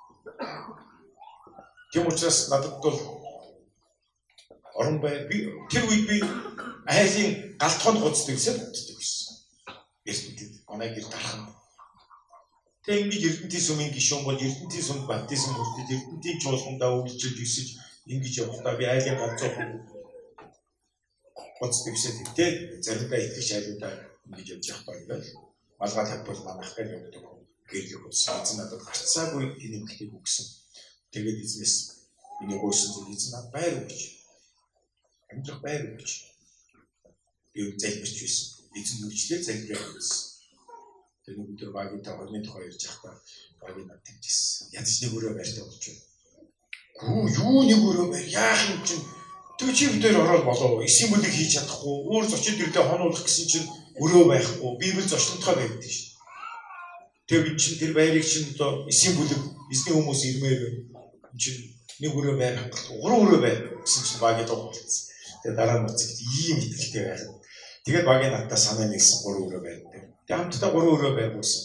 Тийм учраас надад бол орон бай би тэр үед би айлын галтгоонд гоцдог гэсэн боддог байсан. Эрдэнэт оноо гэр дархан. Тэг ингэж эрдэнтийн сүмийн гишүүн бол эрдэнтийн сүмд баптизм хүртэж эрдэнтийн чуулгандаа үйлчилж өсөж ингэж явахдаа би айлын галзуухан гоцдог гэсэн. Тэг заримдаа итгэж айлуудаа ингэж явж явахдаа ингээл малгай тавьбал манах гэж явдаг. Гэрлэх утсан эзэн надад гарцаагүй гинэмхлийг өгсөн. Тэгээд эзнээс миний гойсон зүйл эзэн надад байр өгч. Амьдрах байр өгч. Би залбирч байсан. Эзэн нүчлээ залбирах байсан. Тэгээд өдөр багийн тавхны тухай ярьж байхдаа багийн над тэгжсэн. Янз нэг өрөө байртай болж байна. Гүү юу нэг өрөө байр яах юм чинь тэг чи битээр ороод болоо. Эсийн бүлэг хийж чадахгүй. Өөр зочид ирлээ хонуулах гэсэн чинь өрөө байхгүй. Библи зочлонтгой байдаг шүү. Тэгээ би чинь тэр байрыг чинь одоо эсийн бүлэг эзний хүмүүс ирмээр байна. Энд чинь нэг өрөө байр хангалттай. Гурван өрөө байр гэсэн чинь багийн дуу болчихсон. Тэгээ дараа нь үзэгт ийм итгэлтэй байхад. Тэгээд багийн надтай санаа нэгсэн гурван өрөө байр. Тэгээ хамтдаа гурван өрөө байр болсон.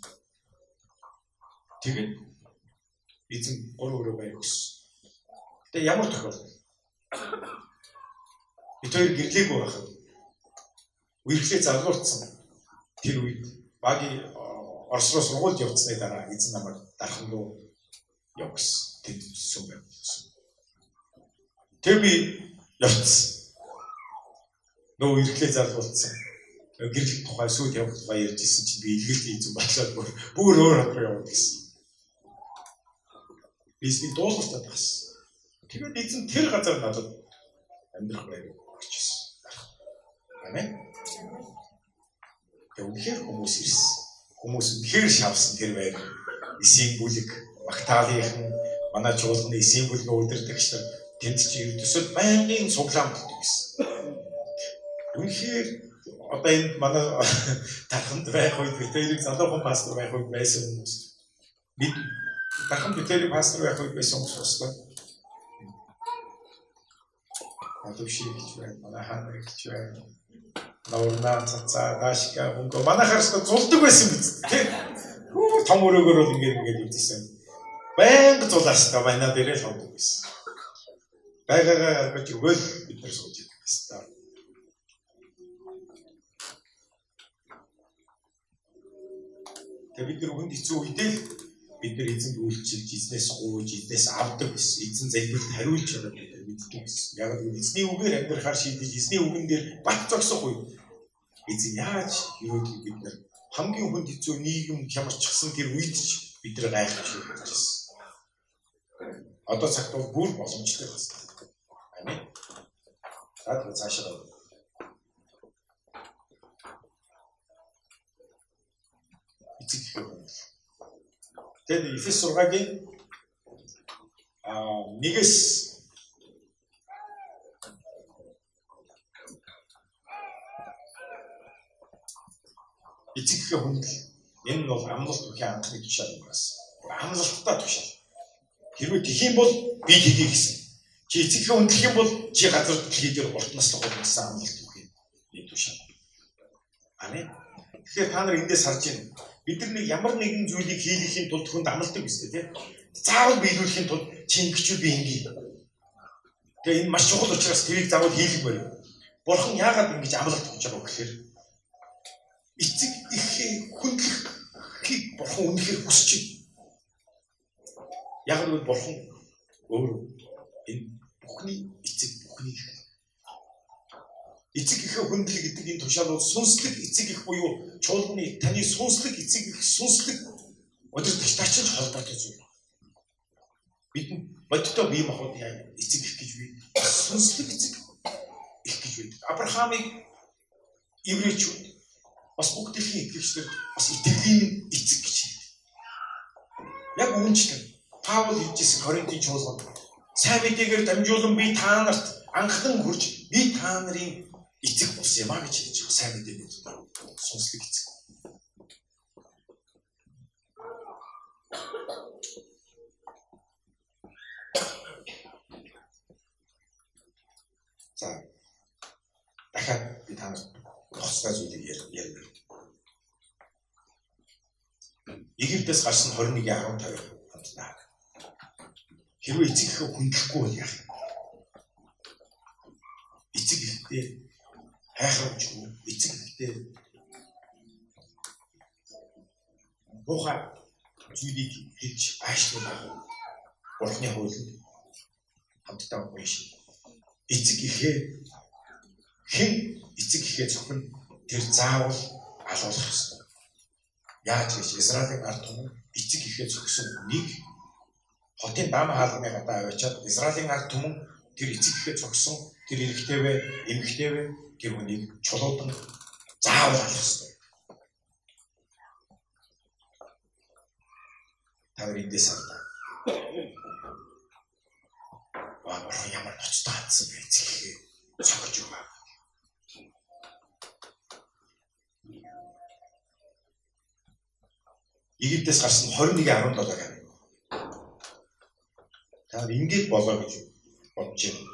Тэгээд эзэн гурван өрөө байр өгсөн. Тэгээ ямар тохиолдол? Би тэр гэрлээгүй байхад үерхлээ залгуурцсан. Тэр үед багийн Орос руу сургуульд явцсны дараа эзэн намайг дархан руу явуулсан. Тэнд сүм байсан. Тэр би явцсан. Нөө үерхлээ залгуурцсан. Гэрлэх тухай сүйд явах тухай ярьж ирсэн чинь би илгэлтэй эзэн батлаад бүр өөр хат руу явуулсан гэсэн. Бисний дуулалтад тагсан. Тэгээд эзэн тэр газар надад амьдрах байр өгчихсэн. Амен. Тэгээд үнэхээр хүмүүс ирсэн. Хүмүүс үнэхээр шавсан тэр байр. Эсийн бүлэг, Магдалины манай чуулганы эсийн бүлгийн удирдагч нар тэнд чи ердөөсөө байнгын цуглаан болдог гэсэн. Үнэхээр одоо энэ манай дарханд байх үед битэрийг залуухан пастор байх үед байсан хүмүүс. Бид дархан битэрийг пастор байх үед байсан хүмүүс байна. Адушиг гэж байна, манай хаан гэж байна. Наурна цацаа дашка хөнгө манайхаас зулдаг байсан биз тий. Хөө том өрөөгөр бол ингэж ингэж үтсэн. Баян зулаас та байна дээрээ л хондог байсан. Байгаагаа гаргаж өгөөл бид нар сууж идэг байсан. Тэгээ бид нар хүнд хэцүү үедээ бид нар эзэнд үйлчилж эзнээс гуйж эзнээс авдаг байсан. Эзэн залбирт хариулж чадаад мэддэг гэсэн. Яг л эзний үгээр амьдрахаар шийдэж эзний үгэн дээр бат зогсох үед эзэн яаж юуг бид нар хамгийн хүнд хэцүү нийгэм хямарчихсан тэр үед ч бид нар гайхаж байсан. Одоо цагт бол бүр боломжтой байна. Амен. Таад цаашаа. Эцэг. Тэгээд Эфес сургагийн аа нэгээс эцэгхийн хүндэл энэ нь бол амлалт бүхий анхны тушаал юм байна. Амлалттай тушаал. Хэрвээ тэх юм бол би хийе гэсэн. Чи эцэгхийн хүндлэх юм бол чи газар дэлхий дээр уртнаас л гомдсон амлалт бүхий нэг тушаал. Амен. Тэгэхээр та нар эндээс харж байна. Бид нар нэг ямар нэгэн зүйлийг хийхин тулд хүнд амлалт гэсэн тийм. Заавал биелүүлэхийн тулд чи ингэчүү би ингээ. Тэгээ энэ маш чухал учраас тэрийг заавал хийх байна. Бурхан яагаад ингэж амлалт өгч байгаа вэ гэхээр эцэг их хүндлэхийг бурхан үнэхээр хүсэж байна. Яг л бурхан өөр энэ бүхний эцэг бүхний эцэг эхийн хүндлэг гэдэг энэ тушаалууд сүнслэг эцэг эх буюу чуулганы таны сүнслэг эцэг эх сүнслэг удирдагч тачин холбоотой зүйл. Бид бодиттой бие махбод эцэг эх гэж бий. Сүнслэг эцэг эх гэж бий. Авраамыг еврейчүүд бас бүгд дэлхийн итгэгчдэр бас итгэлийн эцэг гэж хэлдэг. Яг үүнчлэн Паул хэлжсэн Коринтын чуулганд сайн мэдээгээр дамжуулан би та нарт анхлан хүрч би та нарын эцэг болсон юм а гэж хэлж байгаа. Сайн мэдээгээр сүнслэг эцэг. За дахиад би та нарт хоцтой зүйлийг ярина. Египтээс гарсан двадцать one арван тавь хамтдаа. Хэрвээ эцэг эхээ хүндэхгүй бол яах юм? Эцэг эхтэй хайхрамжгүй, эцэг эхтэй буухай зүйлийг хэлж аашруулах Бурхны хуулинд хамтдаа уншия. Эцэг эхээ хэн эцэг эхээ зөвхөн тэр заавал алуулах ёстой. Яаж гэж Израилийн ард түмэн эцэг эхээ зогсон хүнийг хотын дам хаалганы гадаа аваачаад Израилийн ард түмэн тэр эцэг эхээ зогсон тэр эрэгтэйвэ эмэгтэйвэ тэр хүнийг чулуудан заавал алах ёстой. Тавар эндээс аваа. Баабар ямар ноцтой хатсан бэ эцэг эхээ цогж байгаа. Египтээс гарсан двадцать one арван долоо гэнэ. Та ингэж болоо гэж бодож байна.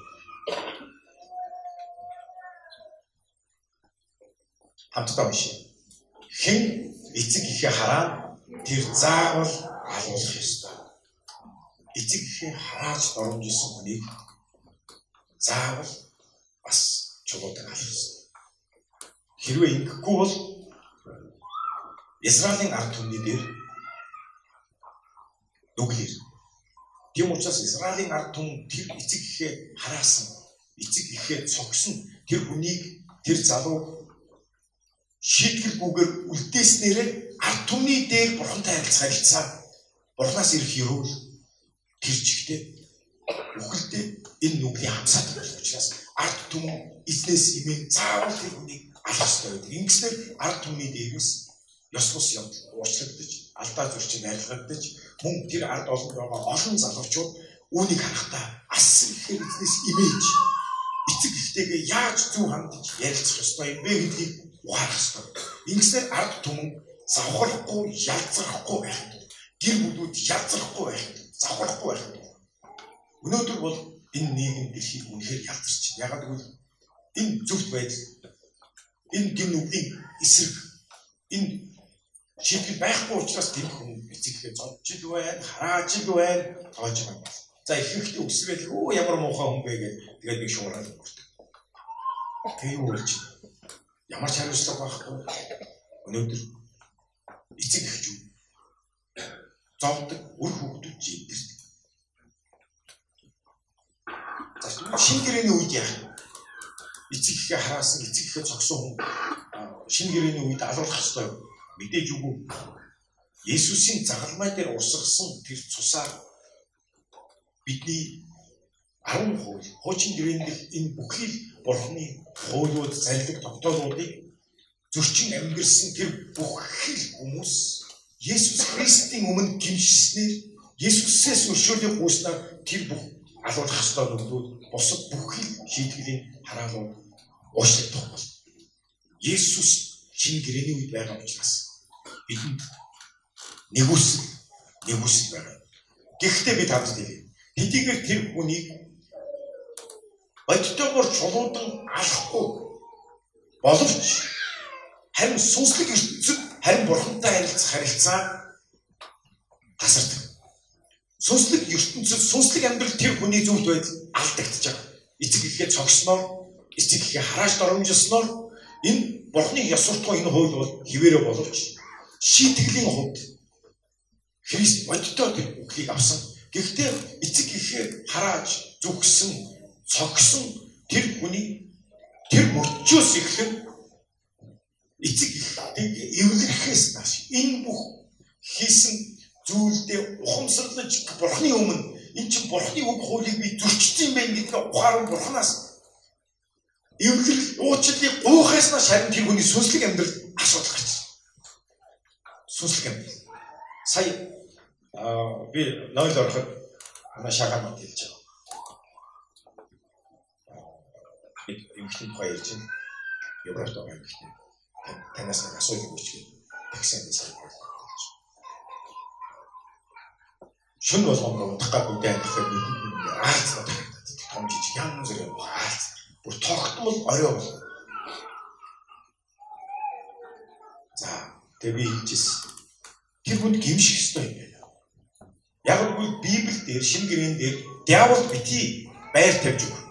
Хамтдаа уншия. Хэн эцэг эхээ хараа тэр заавал алуулах ёстой. Эцэг эхээ харааж доромжилсон хүнийг заавал бас чулуудан алах ёстой. Хэрвээ ингэхгүй бол Израилийн ард түмний дээр нүглэр. Тийм учраас Израилийн ард түмэн тэр эцэг эхээ хараасан, эцэг эхээ цогсон тэр хүнийг тэр залуу шийтгэлгүйгээр үлдээснээрээ ард түмний дээр Бурхантай харилцах харилцаа Бурханаас ирэх ёрол тэр чигтээ үхэлдээ энэ нүглийн хамсаад болох учраас ард түмэн эзнээс имэн заавал тэр хүнийг алах ёстой байдаг. Ингэснээр ард түмний дээрээс ёс бус явдал уучлагдаж, алдаа зөрчил арилгагдаж, мөн тэр ард олон байгаа олон залуучууд үүнийг харахтаа ас ихээр эзнээс имэж эцэг эхтэйгээ яаж зөв хандж ярилцах ёстой юм бэ гэдгийг ухаарах ёстой. Ингэснээр ард түмэн завхарахгүй, ялцрахгүй байх юм. Гэр бүлүүд ялцрахгүй байх юм. Завхарахгүй байх юм. Өнөөдөр бол энэ нийгэм дэлхийг үнэхээр ялцарч байна. Ягаад гэвэл энэ зөвхт байдал, энэ гин нүглийн эсрэг, энэ шийдэл байхгүй учраас тэр хүн эцэг эхээ зодж ил байна, харааж ил байна, тоож байна. За ихэнхдээ өсвөл өө ямар муухай хүн бэ гэдэг тэгээд би шуураад өнгөрдөг. Тэгээ юу болж байна? Ямар ч хариуцлага байхгүй. Өнөөдөр эцэг эхчүү зовдөг, үр хөвгдөж идэрдэг. За шинэ гэрээний үед яах вэ? Эцэг эхээ хараасан, эцэг эхээ цогсон хүн шинэ гэрээний үед алуулах ёстой. Мэдээж үгүй. Есүсийн загалмай дээр урсгасан тэр цусаар бидний арван хууль, хуучин гэрээнд энэ бүхий Бурхны хуулиуд, зарлиг тогтоолуудыг зөрчин амьдэрсэн тэр бүхий хүмүүс Есүс Христийн өмнө гимшснээр Есүсээс өршөөлийг гүйснээр тэр бүх алуулах ёстой нүглүүд бусад бүхий шийтгэлийн хараалууд уучлагдах бол Есүс шинэ гэрээний үед байгаа учраас бидэнд нэгүсэл нэгүсэл байгаа. Гэхдээ би танд хэлье. Хэдийгээр тэр хүнийг бодтойгоор чулуудан алахгүй боловч харин сүнслэг ертөнцид харин Бурхантай харилцах харилцаа тасардаг. Сүнслэг ертөнцид сүнслэг амьдрал тэр хүний зөвд байдал алдагдаж байгаа. Эцэг эхээ цогсноор, эцэг эхээ харааж доромжилсноор энэ Бурхны ёс суртахуун энэ хууль бол хിവэрэ боловч шийтгэлийн хувьд Христ бодтой тэр үхлийг авсан. Гэхдээ эцэг эхээ харааж зүгсэн, цогсон тэр хүний тэр мөчөөс эхлэн эцэг эхийг эвлэрэхээс нааш энэ бүх хийсэн зүйлдээ ухамсарлаж бурхны өмнө энэ чинь бурхны үг хуулийг би зөрчсөн юм байна гэдгээ ухааран бурхнаас эвлэрэл уучлалыг гуйхаас нааш харин тэр хүний сүнслэг амьдрал асуудал гарч байна. Сүнслэг амьдрал. Сая аа би ноёл ороход манай шагаан мод хэлж байгаа. Би эмхний тухай ярьж байна. Европт байгаа эмхний. Танаас асуух гэж таксинд сая борлоо. Шүн болгоно утгах гэдэг айхад аалцаад том жижиг янз бүрийн аалц бүр тогтмол орой бол. За тэгээ би хэлчихсэн. Тэр хүнд гимших ёстой юм байна. Яг л Библиэл дээр шинэ гэрэн дээр диавол бити байр тавьж өг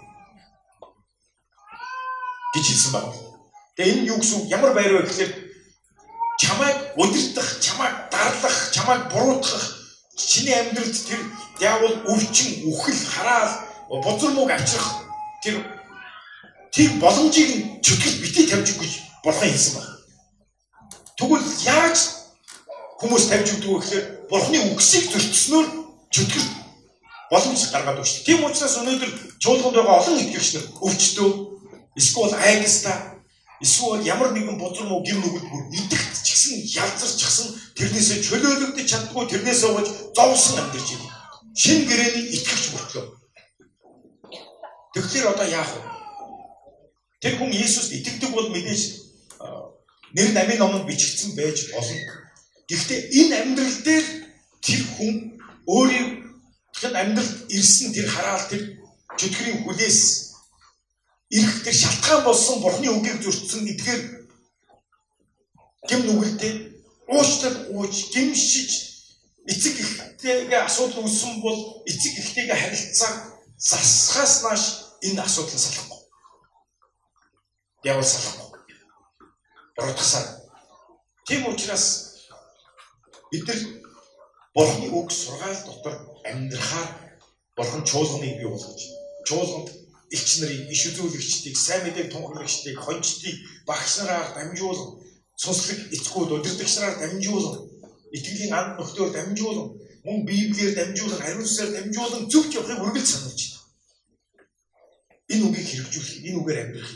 гэж хэлсэн байна. Тэгээ энэ юу гэсэн ямар байр вэ гэхээр чамайг удирдах, чамайг дарлах, чамайг буруутгах чиний амьдралд тэр диавол өвчин, үхэл, хараал, бузар мөг авчрах тэр тэр боломжийг чөтгөл бити тавьж өгч бурхан хэлсэн байна. Тэгвэл яаж хүмүүс тавьж өгдөг вэ гэхээр бурханы үгсийг зөрчснөөр чөтгөл боломж гаргаад өгч. Тийм учраас өнөөдөр чуулганд байгаа олон итгэгчнэр өвчтөө, эсвэл айгста, эсвэл ямар нэгэн бузар мөг гэр нүгэл бүр идэгт ч гэсэн ялзарчихсан тэрнээсээ чөлөөлөгдөж чаддгүй тэрнээсээ гож зовсон амьдарч байна. Шинэ гэрээний итгэгч мөртлөө. Тэгэхээр одоо яах вэ? Тэр хүн Иесуст итгэдэг бол мэдээж нэр намын номонд бичигдсэн байж болно. Гэхдээ энэ амьдрал дээр тэр хүн өөрийн тэр амьдралд ирсэн тэр хараал тэр чөтгөрийн хүлээс ирэх тэр шалтгаан болсон бурхны үгийг зөрчсөн эдгээр гэм нүгэлтэй уучлал ууж гимшиж эцэг эхтэйгээ асуудал үүссэн бол эцэг эхтэйгээ харилцаа засахаас нааш энэ асуудал салахгүй. Диавол салахгүй. Боротгосаар. Тийм учраас бид нар бурхны үг сургаал дотор амьдрахаар бурхан чуулганыг бий болгож чуулганд элч нарыг, иш үзүүлэгчдийг, сайн мэдээг тунхаглагчдыг, хончдыг багш нараар дамжуулан, цуслаг эцгүүд удирдагч нараар дамжуулан, итгэлийн анд нөхдөөр дамжуулан, мөн Библиэр дамжуулан, ариун сүнсээр дамжуулан зөвхт явахыг үргэлж сануулж байна. Энэ үгийг хэрэгжүүлэх, энэ үгээр амьдрах.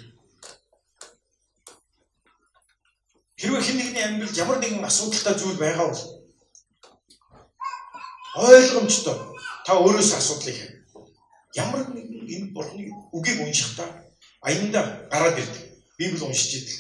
Хэрвээ хэн нэгний амьдралд ямар нэгэн асуудалтай зүйл байгаа бол ойлгомжтой та өөрөөсөө асуудлыг хань. Ямар нэгэн энэ бурхны үгийг уншихдаа аяндаа гараад ирдэг. Библи уншиж идэл.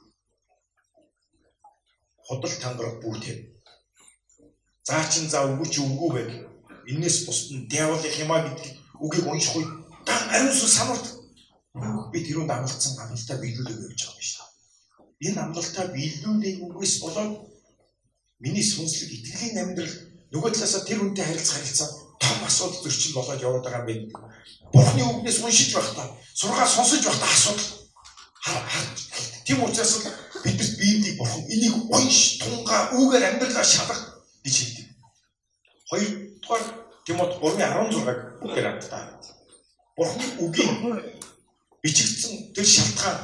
Ходол тангараг бүүтэй. Заа чин заа үгүй чи үгүй байг. Иннээс бусд нь диаволын хямаа гэдэг үгийг унших үед дан ариун сүнс сануулдаг. Би тэрүүнд амлалтсан амлалтаа биелүүлэх явж байгаа юм шиг. Энэ амлалтаа биелүүлэх үгээс болоод миний сүнслэг итгэлийн амьдрал нөгөө талаасаа тэр үнтэй харилцах харилцаа том асуудал зөрчил болоод яваад байгаа юм байна. Бурхны үгнээс уншиж байхдаа, сургаал сонсож байхдаа асуудал хар. Тийм учраас бидэрт Библийг бурхан энийг унш, тунгаа, үүгээр амьдралаа шалгах гэж хэлдэг. Хоёрдугаар Тимот гурван арван зургааг бүгдээр хамтдаа. Бурхны үгийн бичигдсэн тэр шалтгаан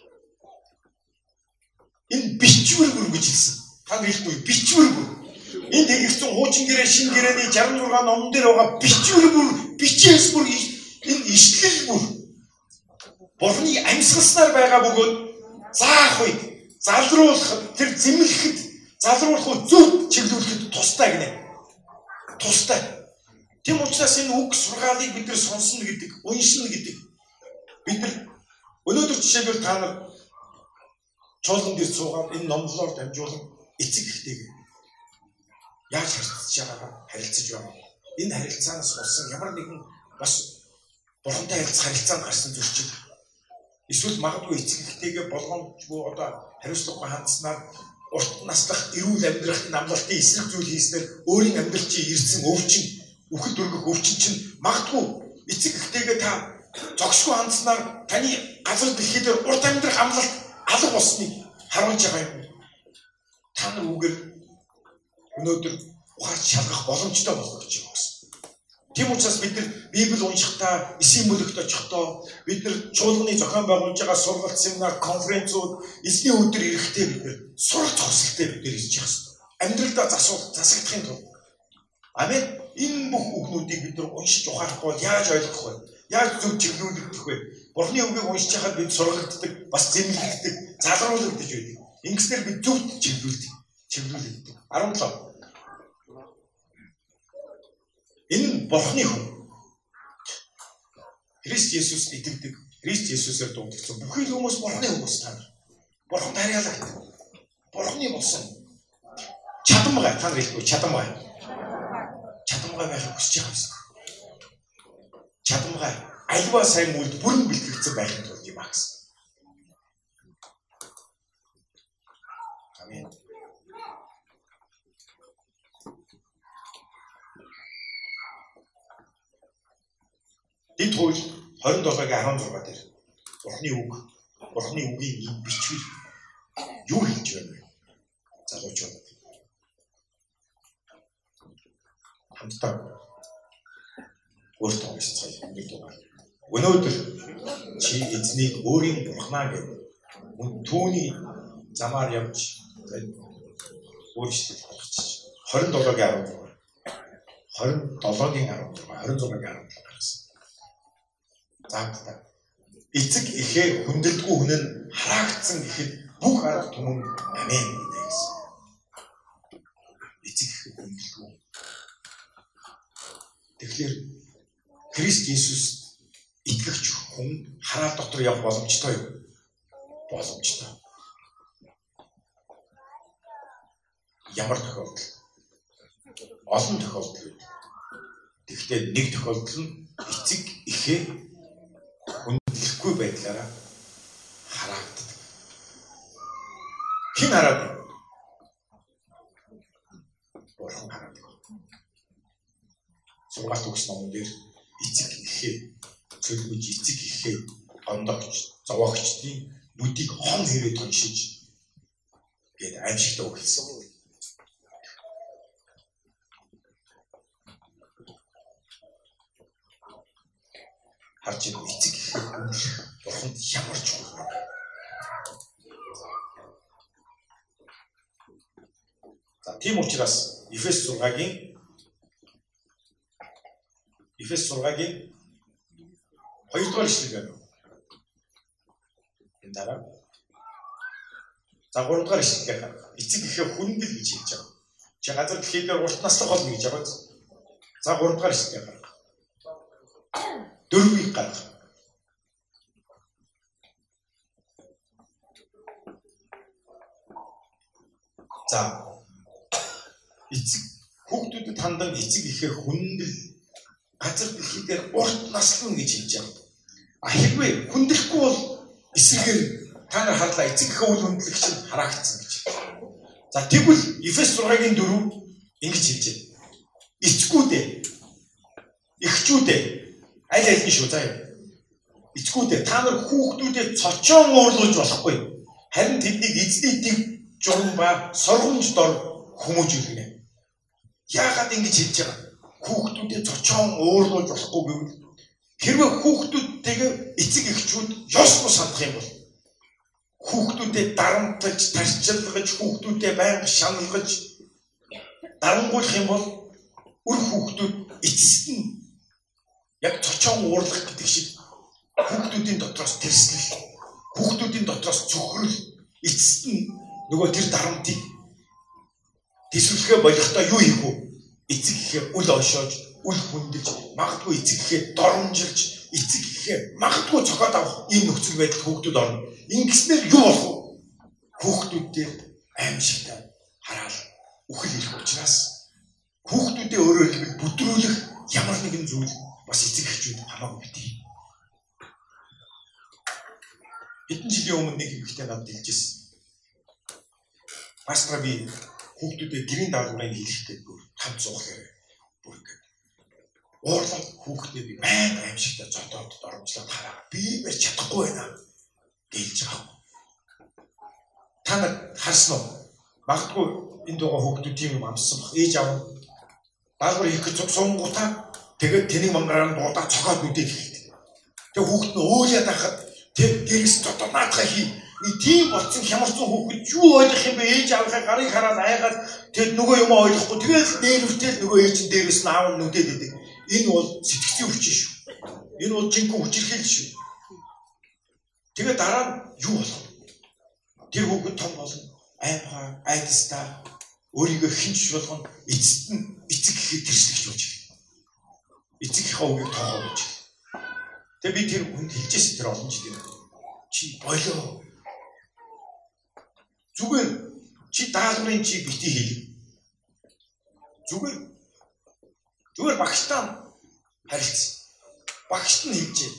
энэ бичвэргүй гэж хэлсэн. Та хэлэхгүй бичвэргүй. Энэ тэгэгцэн хуучин гэрээ шин гэрээний шестьдесят и шесть номон дээр байгаа бичвэр бүр бичээс бүр энэ ишлэл бүр бурхны амьсгалснаар байгаа бөгөөд заах үед залруулахад тэр зэмлэхэд залруулах зөв чиглүүлэхэд тустай гинэ. Тустай. Тийм учраас энэ үг сургаалыг бид нар сонсно гэдэг, уншина гэдэг. Бид нар өнөөдөр жишээлбэл та нар чуулган дээр суугаад энэ номлолоор дамжуулан эцэг эхтэйг яаж харилцаж байгаагаа харилцаж байгаа. Энэ харилцаанаас болсон ямар нэгэн бас бурхантай харилцах харилцаанд гарсан зөрчил. Эсвэл магадгүй эцэг эхтэйгээ болгоомжгүй одоо хариуцлагагүй хандсанаар урт наслах, эрүүл амьдрах намлалтын эсрэг зүйл хийснээр өөрийн амьдрал чинь ирсэн өвчин, үхэл дүргэх өвчин чинь магадгүй эцэг эхтэйгээ та зогсгүй хандсанаар таны газар дэлхийдээр урт амьдрах амлалт алга болсныг харуулж байгаа юм. Та нар үгээр өнөөдөр ухаарч шалгах боломжтой болох гэж байна. Тийм учраас бид нар Библи уншихдаа, эсийн бүлэгт очихдоо, бид нар чуулганы зохион байгуулж байгаа сургалт, семинар, конференцууд, эзний өдөр ирэхдээ бид нар сурах зогсолтой бид нар хийж явах хэрэгтэй. Амьдралдаа засвал засагдахын тулд. Амен. Энэ бүх үгнүүдийг бид нар уншиж ухаарахгүй яаж ойлгох вэ? Яаж зөв чиглүүлэгдэх вэ? Бурхны үгийг уншиж хахад бид сургагддаг, бас зэмлэгддэг, залруулагдаж байдаг. Ингэснээр бид зөв чиглүүлдэг, чиглүүлэгддэг. арван долоо. Энэ Бурхны хүн. Христ Есүс итгэдэг, Христ Есүсээр дуудагдсан бүхий л хүмүүс Бурхны хүмүүс та нар. Бурхан тариалаа гэдэг. Бурхны болсон чадамгай та нар хэлбэл чадамгай. Чадамгай байхыг хүсэж байгаа юм. Чадамгай альва сайн үйлд бүрэн бэлтгэгдсэн байхын тулд юм аа гэсэн. Амен. Энд хууль двадцать seven-гийн16 дээр Бурхны үг, Бурхны үгийн энэ бичвэр юу хэлж байна вэ? Залууч байна. Хамтдаа өөртөө уншицгаая энэ дугаар. Өнөөдөр чи эзнийг өөрийн бурхнаа гэж мөн түүний замаар явж өөрчлөлт гаргачих. двадцать seven-гийн16, двадцать seven-гийн16, двадцать seven-гийн16 гаргасан. Заавал эцэг ихээ хүндэлдэггүй хүн нь хараагдсан гэхэд бүх арга түмэн амен гэдэг гэсэн. Эцэг ихээ хүндэлдэггүй. Тэгэхээр Христ Есүс итгэгч хүн хараа дотор явах боломжтой юу? Боломжтой. Ямар тохиолдол? Олон тохиолдол. Тэгэхдээ нэг тохиолдол нь эцэг ихээ хүндлэхгүй байдлаараа хараагддаг. Хэн хараадаг? Бурхан хараадаг. Сургаалт өгсөн номон дээр эцэг ихээ цөлгөж эцэг ихээ ондогч, зовоогчдын нүдийг хон хэрэг тоншиж гээд аимшигтай үг хэлсэн. Харж эцэг ихээ хүндлэх Бурханд ямар чухал вэ? За тийм учраас Эфес сix-гийн Эфес six-гийн хоёрдугаар ишлэг байна. Энэ дараа. За гуравдугаар ишлэгээ гаргав. Эцэг ихээ хүндэл гэж хэлж байгаа. Чи газар дэлхийдээ урт наслах болно гэж байгаа. За гуравдугаар ишлэгээ гаргав. Дөрвийг гаргав. За эцэг хүүхдүүдэд хандан эцэг ихээ хүндэл газар дэлхий дээр урт наслан гэж хэлж байгаа. А хэрвээ хүндэхгүй бол эсрэгээр та нар харлаа эцэг ихээ үл хүндлэх чинь хараагдсан гэж. За тэгвэл Эфес six-гийн four ингэж хэлж байна. Эцгүүдээ, эхчүүдээ аль аль нь шүү заа. Эцгүүдээ та нар хүүхдүүдэд цочоон уурлуулж болохгүй. Харин тэднийг эзний дэг журам ба сургамж дор хүмүүжүүлгэнэ. Яагаад ингэж хэлж байгаа? Хүүхдүүдэд цочоон уурлуулж болохгүй гэвэл хэрвээ хүүхдүүдтэйгээ эцэг эхчүүд ёс бус хандах юм бол хүүхдүүдэд дарамталж, тарчилгаж, хүүхдүүдэд байнга шаналгаж дарангуулах юм бол үр хүүхдүүд эцэст нь яг цочоон уурлах гэдэг шиг хүүхдүүдийн дотроос тэрслэл, хүүхдүүдийн дотроос цөхрөл, эцэст нь нөгөө тэр дарамтыг тэсвэрлэхэ болохдоо юу хийх вэ? Эцэг ихээ үл оншоож, үл хүндэж, магадгүй эцэг ихээ доромжилж, эцэг ихээ магадгүй цохоод авах ийм нөхцөл байдал хүүхдүүд орно. Ингэснээр юу болох вэ? Хүүхдүүдээр аимшигтай хараал үхэл ирэх учраас хүүхдүүдээ өөрөөр хэлбэл бүдрүүлэх ямар нэгэн зүйл бас эцэг эхчүүд хамаагүй битгий. Хэдэн жилийн өмнө нэг эмэгтэй надад хэлжсэн. Пастор би хүүхдүүдэд гэрийн даалгаврыг хийлгэхэд бүр хамт суугахаар бүр ингээд уурлал хүүхдээ би маань аимшигтай зодоод доромжлоод хараа. Би мэр чадахгүй байна гэлж байгаа. Та нар харсан уу? Магадгүй энэ дугаа хүүхдүүд тийм юм амссан баг. Ээж аав даалгавар хийх гэж сунгуудаа Тэгээд тэнийг мангараа дуудаа цогоод нүдээд хэлдэг. Тэгээд хүүхэд нь өөлээд байхад тэр дээрээс дотоо наадхаа хий. И тийм болсон хямарсан хүүхэд юу ойлгох юм бэ? Ээж аавынхаа гарыг хараад айгаад тэгэд нөгөө юм ойлгохгүй. Тэгээд дээрвтэл нөгөө ээж нь дээрээс нь аав нь нүдээд идэг. Энэ бол сэтгцийн хүч шүү. Энэ бол жинхэнэ хүчирхийл шүү. Тэгээд дараа нь юу болох вэ? Тэр хүүхэд том болно. Аймхаа, айдастаа өөрийгөө хинч болгоно. Эцэст нь эцэг гэхэд тэрслэгч болж байна. Эцэгийнхээ үгийг тоохоо гэж. Тэгээ би тэр хүнд хэлжсэн тэр олон жил чи болоо. Зүгээр чи даалгаврын чи бити хэлээ. Зүгээр зүгээр багштай харилцсан. Багшд нь хэлжээ.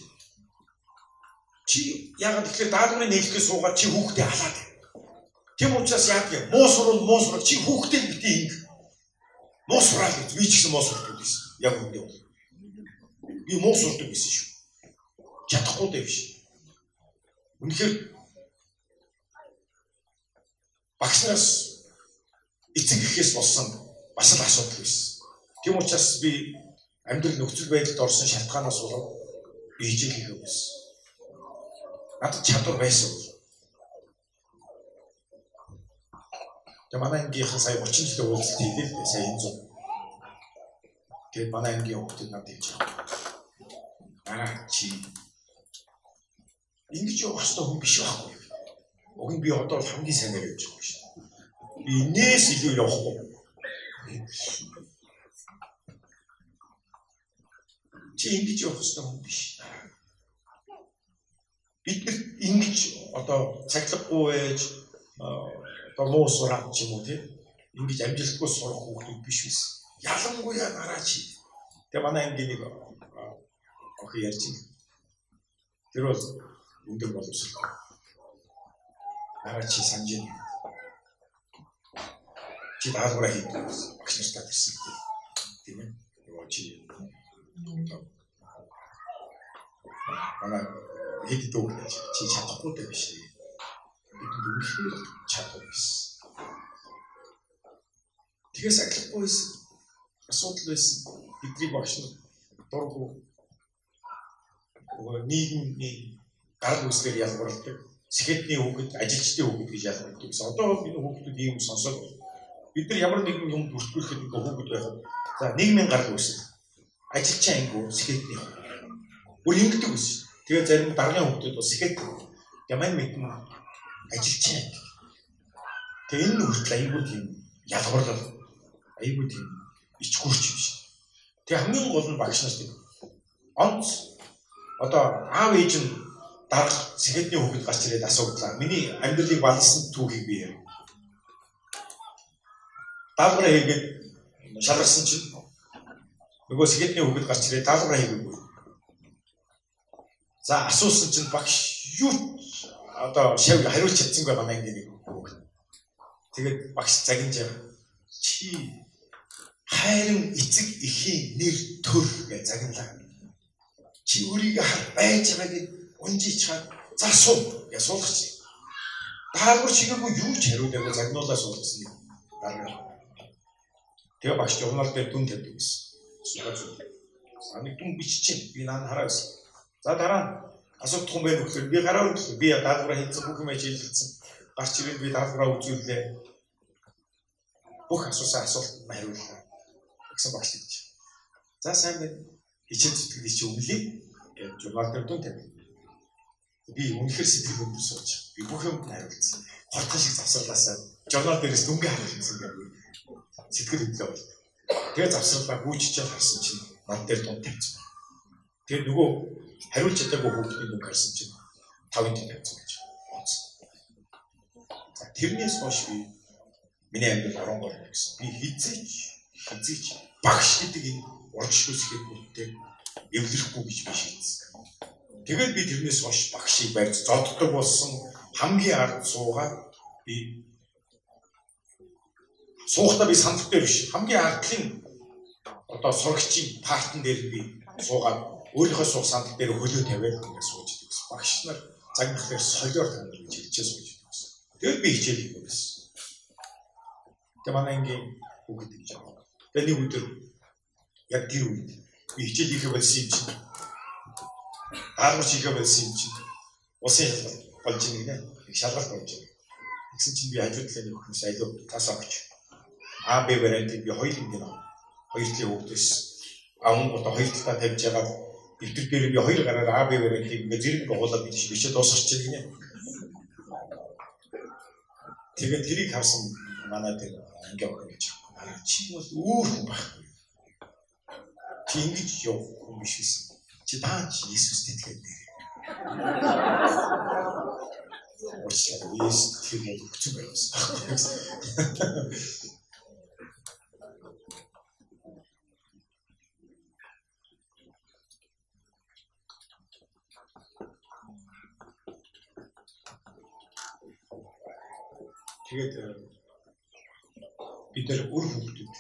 Чи яагаад тэгэхээр даалгаврыг нээлэхээ суугаад чи хүүхдээ халаад. Тэм учраас яах вэ? Муу сурвал муу сурвал чи хүүхдээ бити хийнг. Муу сураад гэж би ч гэсэн муу сурдаг байсан. Яг үндэ бол. Би муу сурдаг байсан шүү. Чадахгүй дээ биш. Үнэхээр багшнаас эцэг гэхээс болсон бас л асуудал байсан. Тэм учраас би амьдрал нөхцөл байдалд орсон шалтгаанаас болоод бийжээ хийх байсан. Надад чадвар байсан. Тэгээ манай ангийнхан сая гучин жилийн уулзалт хийлээ л сая энэ зам. Тэгээд манай ангийн хүүхдүүд надад хэлж байгаа. Аа чи ингэж явах ёстой хүн биш байхгүй. Уг нь би одоо хамгийн сайнаар явж байгаа шүү. Би энэс илүү явахгүй. Чи ингэж явах ёстой хүн биш. Бид нар ингэж одоо цаглаггүй байж одоо муу сураад ч юм уу тийм ингэж амжилтгүй сурах хүмүүс биш биш. Ялангуяа нараа чи. Тэгээ манай ангийн нэг охин ярьж байна. Тэр бол өндөр боловсрол. Нараа чи санаж байна. Чи даалгавраа хийдэг багш нартай гэсэн тийм ээ. Нөгөө чи манай хэд дүүг чи чадахгүй дээ биш. Бид үнэхээр чадахгүй байсан. Тэгээс ахлахгүй байсан. Асуудал байсан. Бидний багш нар дургу нийгмийн гал үсгээр ялгардаг. Сэхэтний хүүхэд, ажилчдын хүүхэд гэж ялгардаг гэсэн. Одоо энэ хүүхдүүд ийм сонсоод бид нар ямар нэгэн юм бүртгүүлэхэд ингээ хүүхэд байхад за нийгмийн гал үсэг. Ажилчаа ангиу сэхэтний хүүхэд. Бүр ингэдэг байсан. Тэгээ зарим даргын хүүхдүүд бас сэхэт ямар мэдэн ажилчаа. Тэгээ энэ хүртэл аюул тийм ялгарлал аюул тийм ичгүүрч биш. Тэгээ хамгийн гол нь багш нарт онц одоо аав ээж нь дарга сэхэтний хүүхэд гарч ирээд асуудлаа. Миний амьдралыг балсан түүхийг би яа. Даалгавраа хийгээд шалгарсан чинь нөгөө сэхэтний хүүхэд гарч ирээд даалгавраа хийгээгүй. За асуусан чинь багш юу одоо шав хариулж чадсангүй манай ангийн нэг хүүхэд. Тэгээд багш загинж чи хайрын эцэг эхийн нэр төр гэж загинлаа. Чи өөрийгөө байж байгааг унжиж чад засуу гэж суулгач. Даалгавар чигээгүй юу ч хариулаагүй загнуулаа суулгасан юм. Дараа. Тэгээ багш журнал дээр дүн тавьдаг гэсэн. Суулгаж. Саний дүн биччихээн би наа хараа гэсэн. За дараа нь асуудах юм байх гэхээр би гараа өгсөн. Би даалгавраа хийсэн бүх юм ажилласан. Гарч ирээд би даалгавраа үзүүллээ. Бүх асуусан асуултанд хариуллаа. Гэсэн багш гэж. За сайн байна. Хичээл зүтгэл чи өглээ. Гэж журнал дээр дүн тавьдаг. Би үнэхээр сэтгэл өндөр сууж. Би бүх юмд хариулсан. Хортон шиг завсарлаасаа журнал дээрээс дүнгээ хариулсан гэдэг. Сэтгэл хөдлөө бол. Тэгээ завсарлаа гүйчиж харсан чинь над дээр дунд тавьсан. Тэгээ нөгөө хариулж чадаагүй хүүхдийн дүнг харсан чинь тавын дүн тавьсан гэж бодсон. За тэрнээс хойш би миний амьдрал орон гол гэсэн. Би хизээч хизээч багш гэдэг энэ урагшгүй бүртээ эвлэрэхгүй гэж би шийдсэн. Тэгээд би тэрнээс хойш багшийг барьж зоддог болсон хамгийн ард суугаад би суухдаа би сандал дээр биш хамгийн ардлын одоо сурагчийн партн дээр би суугаад өөрийнхөө суух сандал дээр хөлөө тавиад ингээд сууж идэг гэсэн. Багш нар загнахлаар солиор тань гэж хэлчихээ сууж идэг гэсэн. Тэгээд би хичээл хийх байсан. Тэгээд манай ангийн хүүхэд гэж байгаа. Тэгээд нэг өдөр яг тэр үед Би хичээл хийхэ болсон юм чинь. Аагаар хийхэ болсон юм чинь. Усын шалгалт болж байгаа нэ. Шалгалт болж байгаа. Тэгсэн чинь би хажуудлаа нэг хүмүүс аливаа тасаа өгч. А Б вариантыг би хоёр ингэ нөө. Хоёр талын өгдөөс. А хүн одоо хоёр талаа тавьж байгаа. Дэвтэр дээр би хоёр гараар А Б вариантыг ингэ зэрэг байгуулаад биш бичээ дуусгачих чинь гинэ. Тэгээд тэрийг харсан манай тэр анги өгч. Аа чи бол өөр хүн байхгүй. Чи ингэж явах хүн биш гэсэн. Чи даач Иесус итгэдэг нэр. Очиж Иесус тэр бол хүч байсан. Тэгээд бид нар үр хөвгтүүд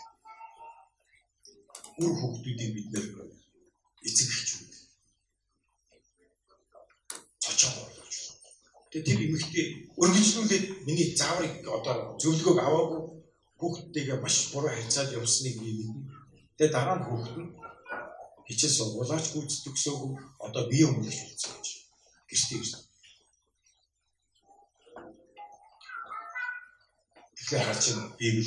үр хөвгтүүдийг бид нар эцэг эхчүүд цочоо болгож. Тэгээд тэр эмэгтэй өргөжлүүлээд миний зааврыг одоо зөвлөгөөг аваагүй хүүхдтэйгээ маш буруу харьцаад явсныг би мэднэ. Тэгээд дараа нь хүүхд нь хичээл сургуулаач гүйцэтгсөөгүй одоо бие өмлөж болсон гэж гэртээ ирсэн. Тэгэхээр харж байна Библи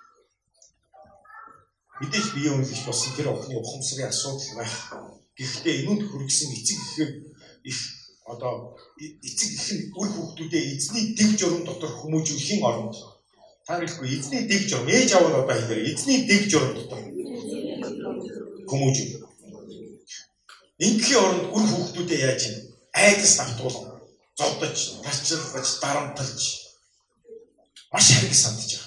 мэдээж бие өмлөж болсон тэр охины ухамсарын асуудал байх. Гэхдээ энэнд хүргэсэн эцэг их их одоо эцэг их нь үр хүүхдүүдээ эзний дэг журам дотор хүмүүжүүлэхийн оронд та хэлэхгүй эзний дэг журам ээж аав нь одоо хэлээр эзний дэг журам дотор хүмүүжүүл. Ингийн оронд үр хүүхдүүдээ яаж юм айдас давтуулна зодож тарчилгаж дарамтлж маш хэрэг сандж байгаа.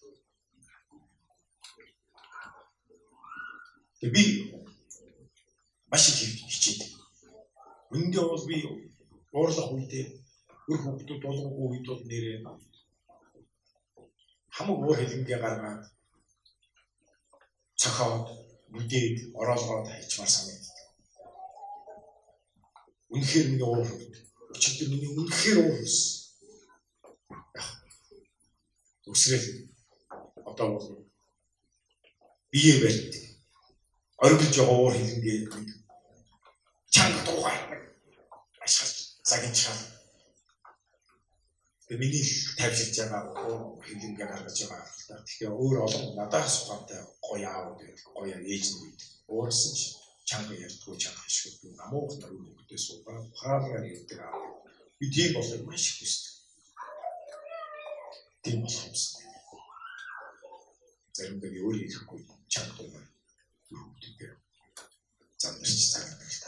Тэг би маш их хичээдэг. Үндэ бол би уурлах үедээ үр хүүхдүүд болгохгүй үед бол нэрээ хамаг уур хэлэнгээ гаргаад цохоод бүдээд ороолгоод хайчмаар санагдав. Үнэхээр миний уур хүүхд. Өчигдөр миний үнэхээр уур ус. Үсрэл одоо бол бие барьдаг. Оргилж байгаа уур хэлэнгээ чанга дуугаар ашиглаж загинчаа. Тэгээ миний тавьшилж байгаа уур хэлэнгээ гаргаж байгаа хальтаа. Тэгэхээр өөр олон надаас ухаантай гоё аав гэдэг гоё ээж нь үед уурсан ч чанга ярьдгүй чанга хишгдэг. Намуух нар өгдөө суугаа ухаараар ярьдаг аав. Би тийм болов маш их хүсдэг. Тийм болох юмсан. Заримдаа би өөрөө ирэхгүй чанга дуугаа өгдөг. Замдэрч цагдаг л та.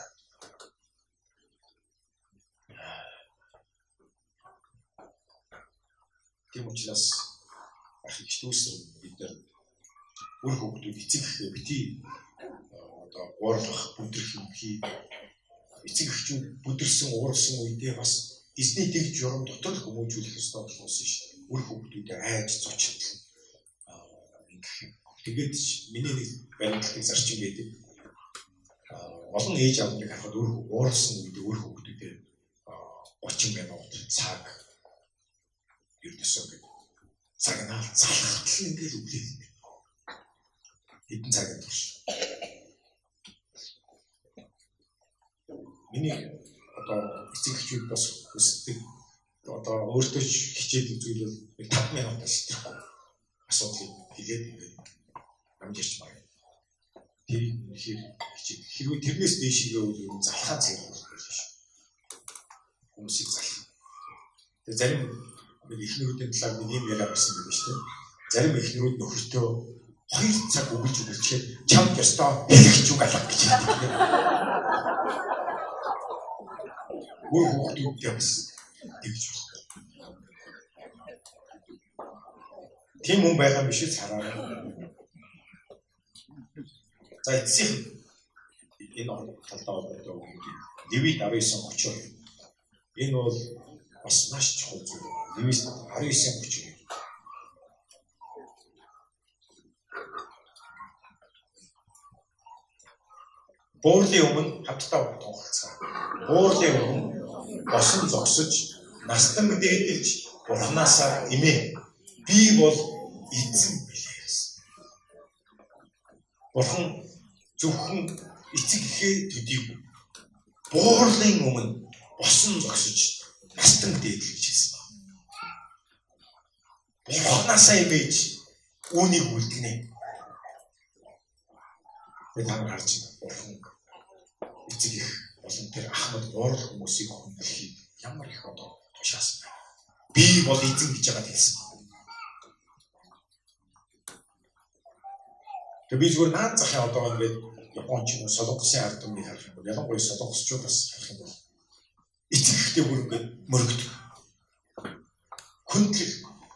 Тийм учраас ах их дүүсэн бид нар үр хүүхдүүд эцэг эхээ бити одоо уурлах бүдрэх юм хий эцэг эхчүүд бүдэрсэн уурсан үедээ бас эзний дэг журам дотор л хүмүүжүүлэх ёстой болсон шүү. Үр хүүхдүүдээ айж зочд ингэх юм. Тэгээд миний нэг баримтлалын зарчим байдаг. Олон ээж аавныг харахад үр уурсан үедээ үр хүүхдүүдээ очин минут цаг ердөөсөө гэдэг. Цагнаа залхахтал ингээл үглээд байдаг. Хэдэн цагийн турш. Миний одоо эцэг эхчүүд бас хүсдэг. Одоо өөртөө хичээдэг зүйл бол таван минутаас шийдэхгүй асуудлыг хэлээд ингээд амжирч байна. Тэр ихэр хичээдэг. Хэрвээ тэрнээс дээшгээ үйл залхаа зэрэг болох биш. Хүмүүсийг залхах. Тэр зарим нэг ихнэрүүдийн талаар нэг юм яриа гарсан байдаг шүү дээ. Зарим ихнэрүүд нөхөртөө хоёр цаг өгүүлж өгөлчгээд чамд ёстой хэлэгч үг алга гэж хэлдэг. Үр хүүхдүүдтэй бас тэгж байна. Тийм хүн байгаа биш үү цараа. За эцсийн энэ талдаа одоо Левит десять тридцать. Энэ бол бас маш чухал зүйл. Левит десять тридцать. Буурлын өмнө хамтдаа тунхалцгаа. Буурлын өмнө босон зогсож, настан дээдэлж, бурхнаасаа имээ. Би бол эзэн билээ. Бурхан зөвхөн эцэг эхээ төдийг буурлын өмнө босон зогсож настан дээдлэж хэлсэн ба. Бурхнаасаа имэж үүнийг үлдгэнэ. Тэгээд та нар харж байна. Бурхан эцэг их болон тэр ахмад буурлах хүмүүсийг хүндэхийг ямар их одоо тушаасан байна. Би бол эзэн гэж яагаад хэлсэн. Тэгээд би зүгээр наад захын одоо ингээд Японч юм солонгосын ард түмнийг харах юм бол ялангуяа солонгосчуудаас харах юм бол эцэг ихтэй бүр ингээд мөрөгдөг. Хүндлэг.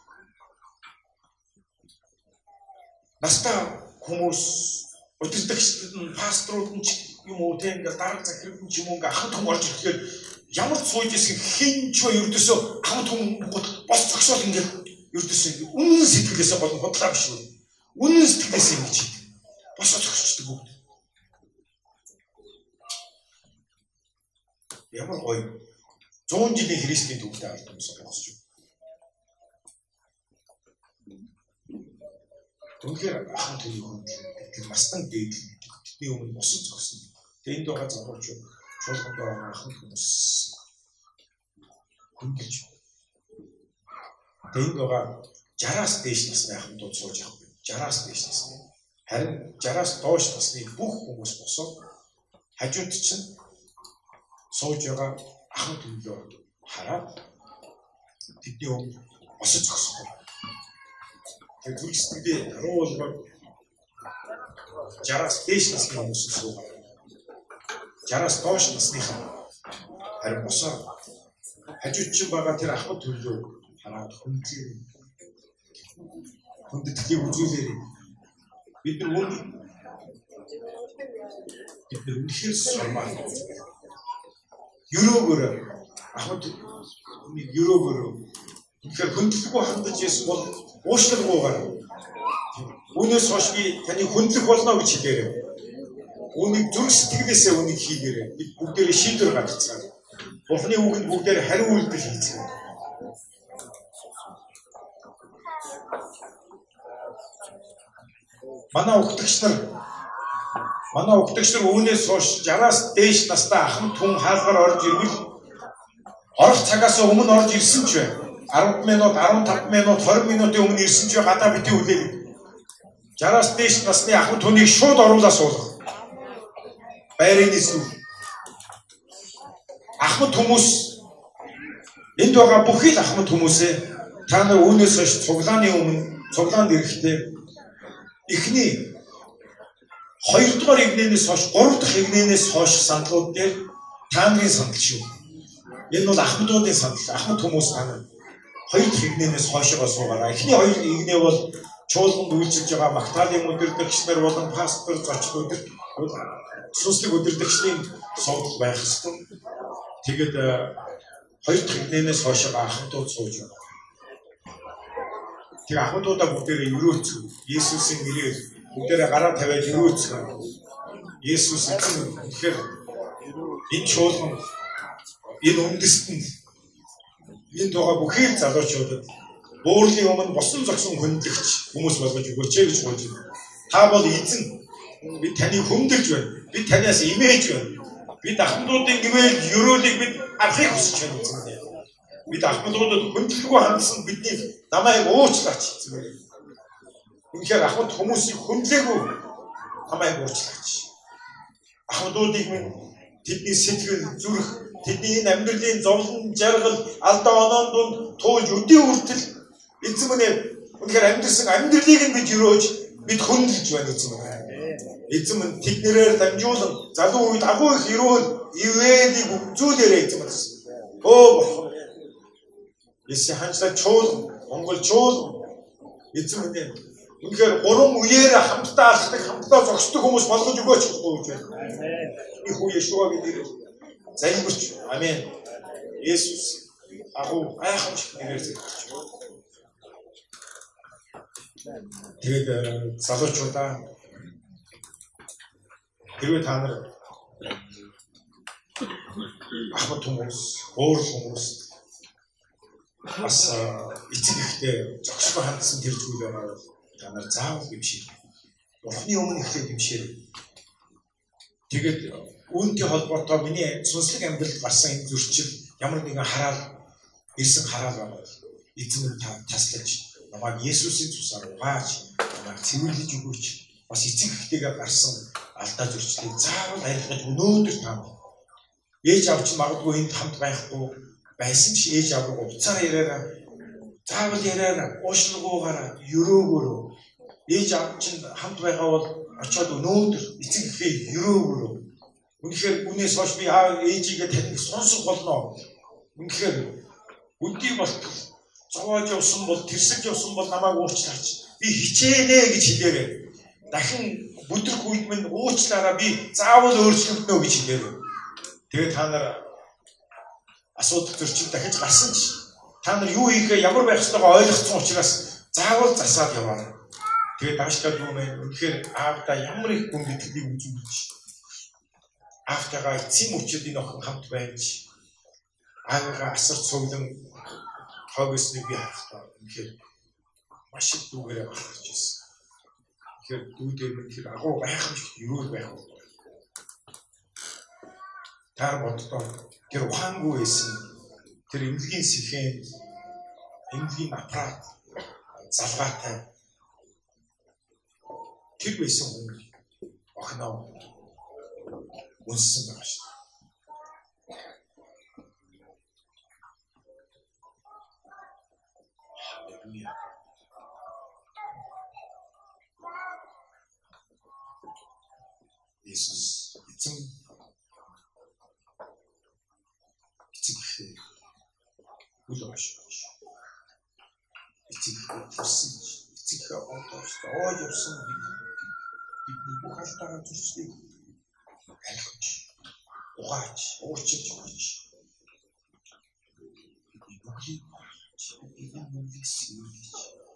Настаа хүмүүс удирдагчид нь пасторууд нь юм уу тийм ингээд дарга захирал нь юм ингээд ахын том орж ирэхэд ямар ч сууж ирсэн хинч ба ердөөсөө ахын том бос зогсоол ингээд ердөөсөө үнэн сэтгэлээсээ болон бодлоо биш үү. Үнэн сэтгэлээсээ ингэж бос зогсчихдаг бүгд. Ямар гоё зуун жилийн Христийн төвтэй ард хүмүүс босч юу. Үнэхээр ахын төлөв хүндлэг мастан дээдл бидний өмнө босон зогсон. Тэнд байгаа залууч шуулганд байгаа ахын хүмүүс хүндэлж. Тэнд байгаа жараас дээш насны ахмадууд сууж явах юм. жараас дээш насны. Харин жараас доош насны бүх хүмүүс босоод хажууд чинь сууж байгаа ахын төлөв хараад тэдний өмнө босож зогсох. Тэгээд зүрхсэндээ харуулгаар жараас дээш насны хүмүүс суугаа. жараас доош насныхан харин босоо хажууд чинь байгаа тэр ахмад төлөв хараад хүндлээ. Хүндэтгэлийг үзүүлээрэй. Бид нар үн бид нар үнэхээр сурмаа. Юрөөгөр ахмад нэг юрөөгөр үнэхээр хүндлэхгүй хандаж байсан бол уушлалгүйгээр үүнээс хойш би таны хүндлэх болно гэж хэлээрэй. Үүнийг зүрх сэтгэлээсээ үнийг хийгээрэй. Бид бүгдээрээ шийдвэр гаргацгаая. Бурхны үгэнд бүгдээрээ хариу үйлдэл хийцгээе. Манай угтагч нар манай угтагч нар үүнээс хойш жараас дээш настай ахмад хүн хаалгаар орж ирвэл орох цагаас өмнө орж ирсэн ч бай. арван минут, арван таван минут, двадцать минутын өмнө ирсэн ч гадаа битээ үлээл. жараас дээш насны ахмад хүнийг шууд оруулаа суулгах. Байрын эсрэг. Ахмад хүмүүс энд байгаа бүхий л ахмад хүмүүсээ та нар үүнээс хойш цуглааны өмнө цуглаанд ирэхдээ эхний хоёрдугаар игнэнээс хойш гурав дахь игнэнээс хойш сандлууд дээр та нарын сандал шүү. Энэ бол ахмадуудын сандал. Ахмад хүмүүс та нар хоёр дахь игнэнээс хойшоо суугаараа. Эхний хоёр игнээ бол чуулганд үйлчилж байгаа Магдалины удирдагч нар болон пастор зочин өдөр сүнслэг удирдагчдын суудлага байх ёстой. Тэгээд хоёр дахь игнэнээс хойшоо ахмадууд сууж байна. Тэгээ ахмадуудаа бүгдээрээ өрөөцгөө. Есүсийн нэрээр бүгдээрээ гараа тавиад өрөөцгөө. Есүс эзэн тэгэхээр энэ чуулган энэ үндэстэн энд байгаа бүхий залуучуудад буурлын өмнө босон зогсон хүндлэгч хүмүүс болгож өгөөч гэж гуйж байна. Та бол эзэн. Бид таныг хүндэлж байна. Бид танаас имэж байна. Бид ахмадуудын гэмэл өрөөлийг бид авахыг хүсэж байна эзэн. Бид ахмадуудад хүндлэггүй хандсан бидний намайг уучлаач эзэн. Үнэхээр ахмад хүмүүсийг хүндлээгүй намайг уучлаач. Ахмадуудыг минь тэдний сэтгэл зүрх тэдний энэ амьдралын зовлон жаргал алдаа оноон дунд туулж өдөө хүртэл эзэн минь үнэхээр амьдрсан амьдралыг нь бид өрөөж бид хүндэлж байна эзэн минь. Эзэн минь тэднэрээр дамжуулан залуу үед агуу их өрөөл ивэлийг үзүүлээрэй эзэн минь. Оо Есүс ханчлаа чуулган Монгол чуулган эзэн минь үнэхээр гурван үеэр хамтдаа алхдаг хамтдаа зогсдог хүмүүс болгож өгөөч гэж гуйж байна. Их үе Иешуагийн нэрээр залбирч. Амен. Есүс агуу гайхамшигт нэрээр залбирч. Тэгээд залуучуудаа хэрвээ та нар ахмад хүмүүс, уурал хүмүүс бас эцэг ихтэй зогсгоо хандсан тэр зүйл байгаа бол та нар заавал гимшээ. Бурхны өмнө ихлэ гимшээ. Тэгээд үүнтэй холбоотой миний сүнслэг амьдралд гарсан энэ зөрчил ямар нэгэн хараал ирсэн хараал байна. Эзэн минь таслаж намайг Есүсийн цусаар угааж намайг цэвэрлэж өгөөч. Бас эцэг эхтэйгээ гарсан алдаа зөрчлийг заавал арилгаж өнөөдөр та ээж авч магадгүй энд хамт байхгүй байсан ч ээж авраг уцаар яриараа заавал яриараа уушлангуугаараа өрөөгөөрөө ээж авч хамт байгаа бол очиод өнөөдөр эцэг эхээ өрөөгөөрөө үнэхээр үнээс хойш би аав ээжигээ таньд сонсох болно. Үнэхээр үдий болтол зовоож явсан бол тэрсэж явсан бол намайг уучлаач. Би хичээнэ гэж хэлээрээ. Дахин бүдрэх үед минь уучлаараа би заавал өөрчлөгднө гэж хэлээрээ. Тэгээд та нар асуудал зөрчил дахиж гарсан ч та нар юу хийхээ ямар байх ёстойгоо ойлгоцсон учраас заавал засаад яваарай. Тэгээд дааштай дүү минь үнэхээр аавда ямар их гүн гэдгийг үзүүлж аавтайгаа эцсийн мөчөд энэ охин хамт байж аавыгаа асар цуглан хавьсныг би харахтаа үнэхээр маш их дүүгээрээ багтаж байсан. Тэгэхээр дүүдээр минь тэр агуу гайхамшигт юу байх вэ? Та боддоо тэр ухаангүй байсан тэр эмнэлгийн сэхэн эмнэлгийн аппарат залгаатай тэр байсан хүн охиноо үнссэн байгаа шүү. Халелуя. Иесус эзэн эцэг үл ашигч эцэг төрсөн эцэг одоос оож явсан бидний бүх алдаа зуршлыг арилгаж угааж уурчилж өгч бидний бүхнийг бидний бүхнийг сэргийлж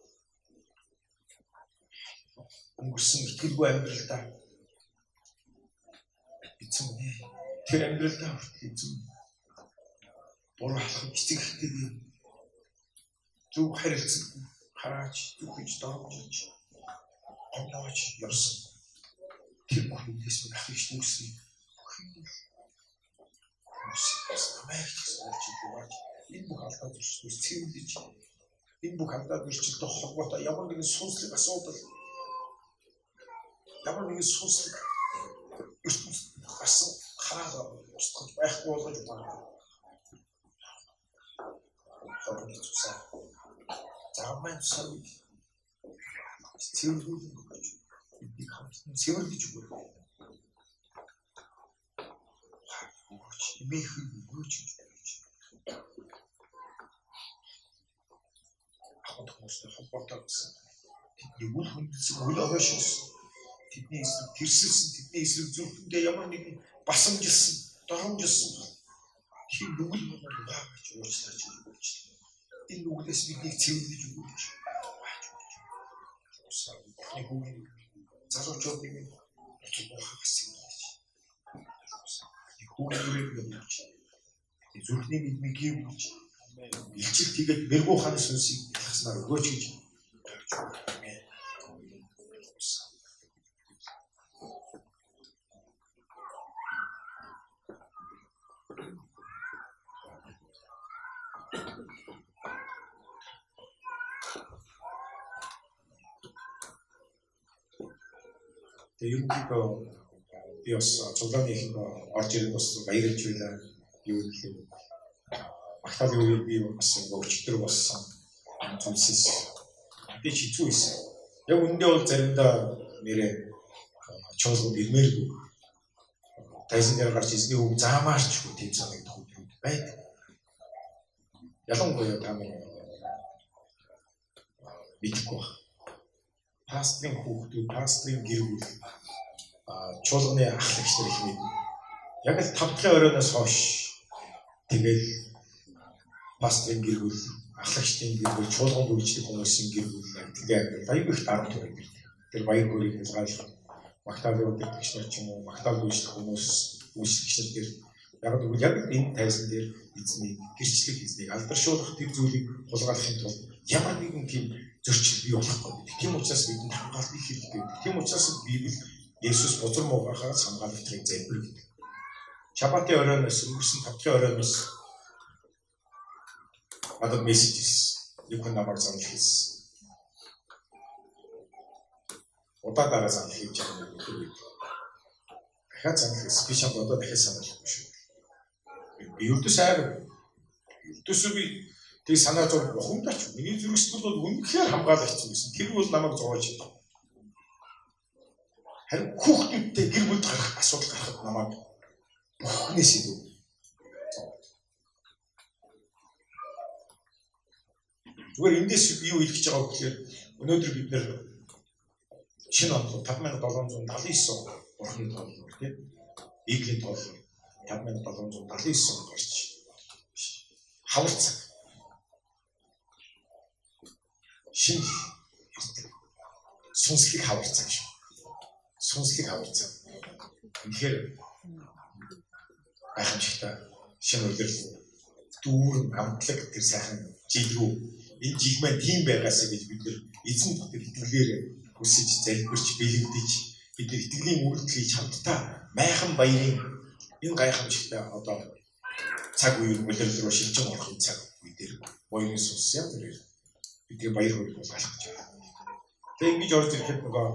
өнгөрсөн итгэлгүй амьдралдаа эзэн тэр амьдралдаа эзэн буруу халах эцэг эхтэйг зөв харилцаг хараач зүгэж доргож онлооч явсан. Тэр бүхнээс ахиж нүгсээ бүхнийг үсээс намайг зорж өгөөч. Энэ бүх алдаа зуршлаас цэвэрлэж энэ бүх алдаа зуршлтай холбоотой ямар нэгэн сүнслэг асуудал ямар нэгэн сүнслэг ертөнцид гарсан хараа устгах байхгүй болгож байна. Хаврын цусаа заамын цусаа цэвэрлүүлж өгөөч. Бидний хамтдан цэвэрлэж өгөөч. Өгөөч, эмээх өгөөч гэж байна. Ахмад хүмүүстэй холбоотой гэсэн. Тэдний үл хөндөлсөн үл өгөөшөөс тэдний эсрэг тэрсэлсэн тэдний эсрэг зүрхэндээ ямар нэгэн басамжилсан, доромжилсан тийм нүгэл болоо гэж уучлаач өгөөч. Энэ нүглээс биднийг цэвэрлэж өгөөч. Ухны хүүгийн залуучуудыг боцог бохох гэсэн юм гэж. Хүүгийн үрээд өгөөч. Зүрхний мэдмийг гівгүйч. Илчил тэгээд мэргүү ханы сүнсийг илгаснаар өгөөч гэж тавьж байна. Ерөнхийдөө би бас цуглааны их орж ирээд бас баярлж байлаа. Юу гэхээр багтаал үеийг би бас өчтөр болсон зүйлсээс би чицүү байсан. Яг үндэ бол заримдаа нэрээ чуулганд ирмээргүй. Тайзан дээр гарч эзний үг заамаарч хүү тийм санагдах үед байдаг. Ялангуяа та нар мэдгүй байна. Пастрын хүүхдүүд, пастрын гэр бүл, чуулганы ахлагч нар их мэд. Яг л тавтлын оройноос хойш тэгэл пастрын гэр бүл, ахлагчдын гэр бүл, чуулганд үйлчлэх хүмүүсийн гэр бүл тэгээ аюул их дарамт байдаг. Тэр баяр хөөргийг хязгаарлах, магтаалын удирдагч нар ч юм уу, магтаал үйлчлэх хүмүүс, үйлчлэгчид тэр яг л яг энэ тайзан дээр эзний гэрчлэг эзнийг алдаршуулах тэр зүйлийг хулгайлахын тулд ямар нэгэн тийм зөрчил бий болохгүй. Тийм учраас бидэнд хамгаалт их хэрэгтэй. Тийм учраас Библи Есүс бузар муугахаас хамгаалалтыг залбир гэдэг. Шабатын оройноос өнгөрсөн тавдгийн оройноос одоо мессеж ирсэн. Нэг хүн намайг зарлах хийсэн. Удаа дараа зарлах хийж байгаа юм уу? Дахиад зарлах хийсэн. Би шууд одоо дахиад санаалахгүй шүү. Би өвдөс айр. Өвдөс би тэг санаа зов бухимдаач. Миний зүрхсэл бол үнэхээр хамгаалагчсан гэсэн. Тэр бол намайг зовоож байна. Харин хүүхдүүдтэй гэр бүл гарах асуудал гарахад намайг бухнээс илүү. Зүгээр эндээс юу хэлэх гэж байгаа вэ гэхээр өнөөдөр бид нэр шинэ онд тавд мянга долоон зуун даалын девять бурхны тооллоор тийм Библийн тооллоор тавд мянга долоон зуун даалын девять гарч хавар цаг шинэ сүнслэг хавар цаг шүү. Сүнслэг хавар цаг. Тэгэхээр гайхамшигтай шинэ үйлдэл дүүрэн амтлаг тэр сайхан жил рүү энэ жил маань тийм байгаасаа гэж бид нар эзэн дотор итгэлээр хүсэж залбирч бэлэгдэж бид нар итгэлийн үйлдэлийг хамтдаа майхан баярын энэ гайхамшигтай одоо цаг үеийн үйлдэл рүү шилжин орохын цаг үе дээр баярын сүнс яг тэр бидний баяр хөөргийг болгох гэж байна. Тэгээ ингэж орж ирэхэд нөгөө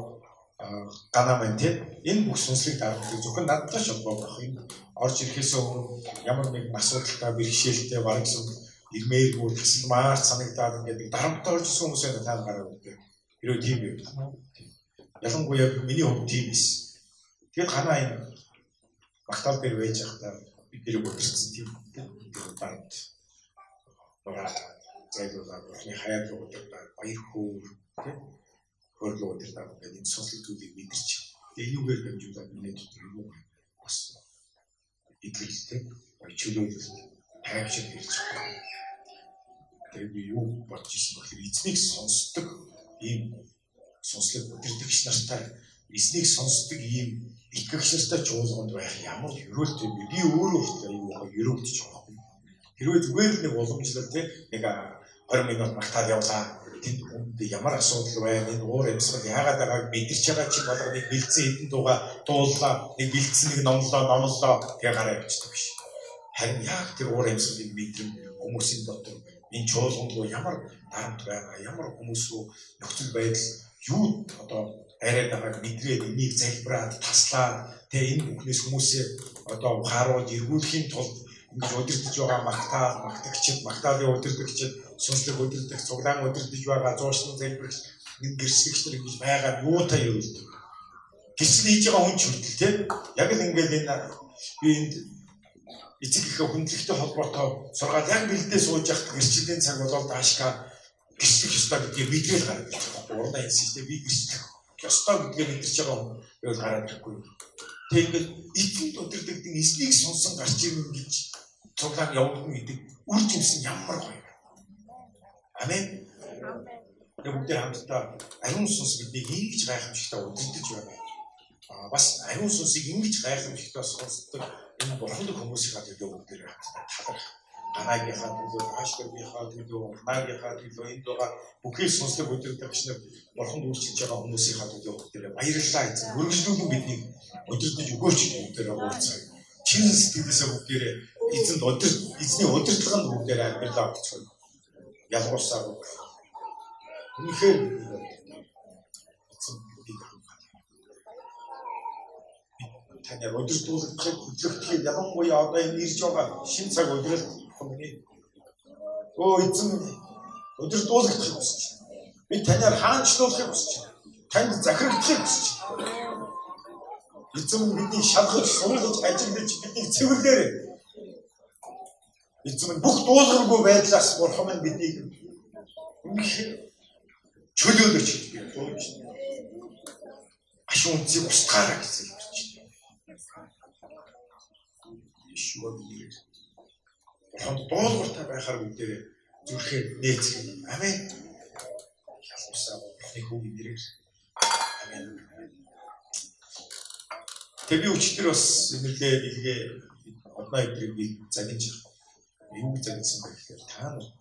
ганаа маань тийм энэ бүх сүнслэг дарамтыг зөвхөн надтай шалгах байх юм. Орж ирэхээс өмнө ямар нэгэн асуудалтай бэрхшээлтэй бараг сүм ирмээргүй тасалмаар санагдаад ингээд дарамттай орж ирсэн хүмүүсээ таан гараад өгдөө. Хэрвээ тийм байв. Ялангуяа миний хувьд тийм эс. Тэгээд ганаа энэ багтаал дээр байж байхдаа бид нэр өдөрсөн тийм дарамт. Бага зайлуулаад бурхны хаяад удаа баяр хөөр тийм хөрлөө удаа ингээд энэ сонслог зүйлийг мэдэрч. Тэгээ юугээр дамжуулаад миний дотор юу бас итгэлтэй чөлөөлөлт тайвшир хэлж байгаа. Тэгээд би юу бодож ирсэн бэхээр эзнийг сонсдог ийм сонслог өдөртөгч нартай эзнийг сонсдог ийм итгэгч нартай чуулганд байх ямар өрөөлтэй би би өөрөө хүртэл аюу өрөөгдөж байгаа юм. Хэрвээ зүгээр нэг уламжлал тийм нэг двадцать минут магтаал явлаа. Тэнд үүнд ямар асуудал байна? Энэ уур амьсгал яагаад байгааг мэдэрч байгаа чинь болгоо нэг бэлдсэн хэдэн дууга дууллаа, нэг бэлдсэн нэг номлоо, номлоо тэгээ гараа явчихдаг биш. Харин яг тэр уур амьсгалыг мэдрэн хүмүүсийн дотор энэ чуулганд руу ямар дарамт байгаа, ямар хүмүүс рүү нөхцөл байдал юу одоо арайд байгааг мэдрээд энийг залбираад таслаад тэгээ энэ бүхнээс хүмүүсээ одоо ухааруулж эргүүлэхийн тулд ингэж удирдах байгаа магтаал, магтагчид, магтаалын удирдагчид, сүнслэг удирдагч, цуглаан удирдах байгаа зуурсан залбирагч, нэг гэрчлэгч нар ингэж байгаа юутай юулдаг. Гэрчл хийж байгаа хүн ч хүртэл тийм яг л ингээд энэ би энд эцэг их хүндлэгтэй холбоотой сургаал яг бэлдээ сууж явах гэрчлийн цаг болоод даашгаа гэрчлэх ёстой гэдгийг мэдрээл гараад байна. Урнаа хэлсэжтэй би гэрчлэх ёстой гэдгийг мэдэрч байгаа хүн бол гараад ирэхгүй. Тэг ингээд эцэг удирдагчдын эснийг сонсон гарч ирнэ гэж цуглаан явуулна гэдэг үр жимсэн ямар гоё. Амен. Яг бүгд хамтдаа ариун сүнс биднийг ингэж гайхамшигтай удирдах байна. Аа бас ариун сүнсийг ингэж гайхамшигтай сонсдог энэ бурхандаг хүмүүсийн төлөө бүгд хамтдаа таларх. Ганаагийнхаа төлөө, аашгийнхаа төлөө, наагийнхаа төлөө энэ дугаар бүхэл сүнслэг удирдагч нар бурханд үйлчилж байгаа хүмүүсийн төлөө бүгд баярлалаа эзэн. Өргөжлүүлэн биднийг удирдах өгөөч бүгд ууцгаа. Чин сэтгэлээсээ бүгд эзэнд удирд эзний удирдлаганд бүгд амьдралаа өгцгөө. Ялгуурсаа бүгд. Үнэхээр таны удирдуулахыг хөтлөгдөхийн ялангуяа одоо энэ ирж байгаа шинэ цаг удирдал хүмүүний өө эзэн удирдуулахыг хүсэж байна. Би танаар хаанчлуулахыг хүсэж байна. Танд захирагдахыг хүсэж байна. Эзэн бидний шалгаж, сургаж, ажиллаж бидний цэвэрлээрэй. Эзэн бүх дуулгаргүй байдлаас бурхан минь биднийг үнэхээр чөлөөлөж гэж би дуулж байна. Ашуун зүг устгаарай гэсэн юм чинь. Ишүүг нэр. Бурханд дуулгартай байхаар бүгдээ зүрхээр нээцгэн. Амен. Ялгуусаа бурханы хүүгийн нэрээр. Амен. Тэг би өчтөр бас нэлээ илгээ одноо өдрийг би загинж юу загинсан бэ гэхээр та нар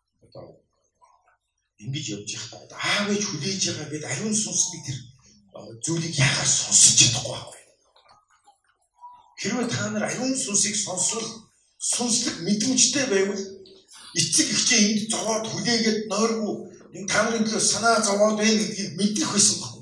одоо ингэж явж байхдаа аав ээж хүлээж байгаа гэдэг ариун сүнсний тэр зүйлийг яагаад сонсож чадахгүй вэ? Хэрвээ та нар аюун сүнсийг сонсвол сүнслэг мэдрэмжтэй байвал эцэг эхчээ энд зовоод хүлээгээд нойргүй энэ та нарын төлөө санаа зовоод байна гэдгийг мэдэх байсан баг.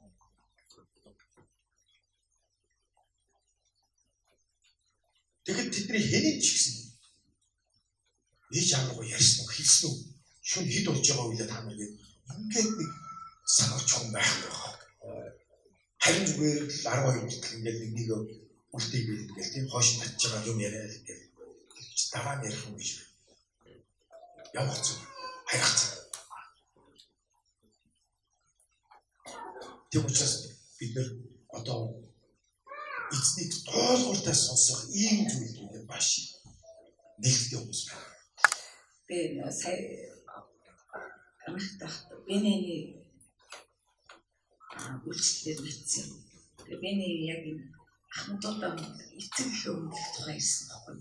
Тэгэхэд тэдний хэний ч гэсэн ээж аавгаа ярьсан уу, хэлсэн үү? Шүн хэд болж байгаа вэ та нар гээд ингээд нэг санаач хүн байхгүй байгаа. Харин зүгээр л арав хоёр хүртэл ингээд нэг үлдээгээд ингээд тийм хоош татж байгаа юм яриад ингээд дараа нь ярих юм гэж явах зүг хайрах зүг. Тийм учраас бид нэр одоо эзнийг доолгоортой сонсох ийм зүйлүүд маш нэгтэй хүмүүс байна. Би сая амрахтах Бенэний үйлчлэлээр мэдсэн. Тэгээ Бенэ яг ахмадуудаа эцэг их өмнөх тухай ирсэн байхгүй.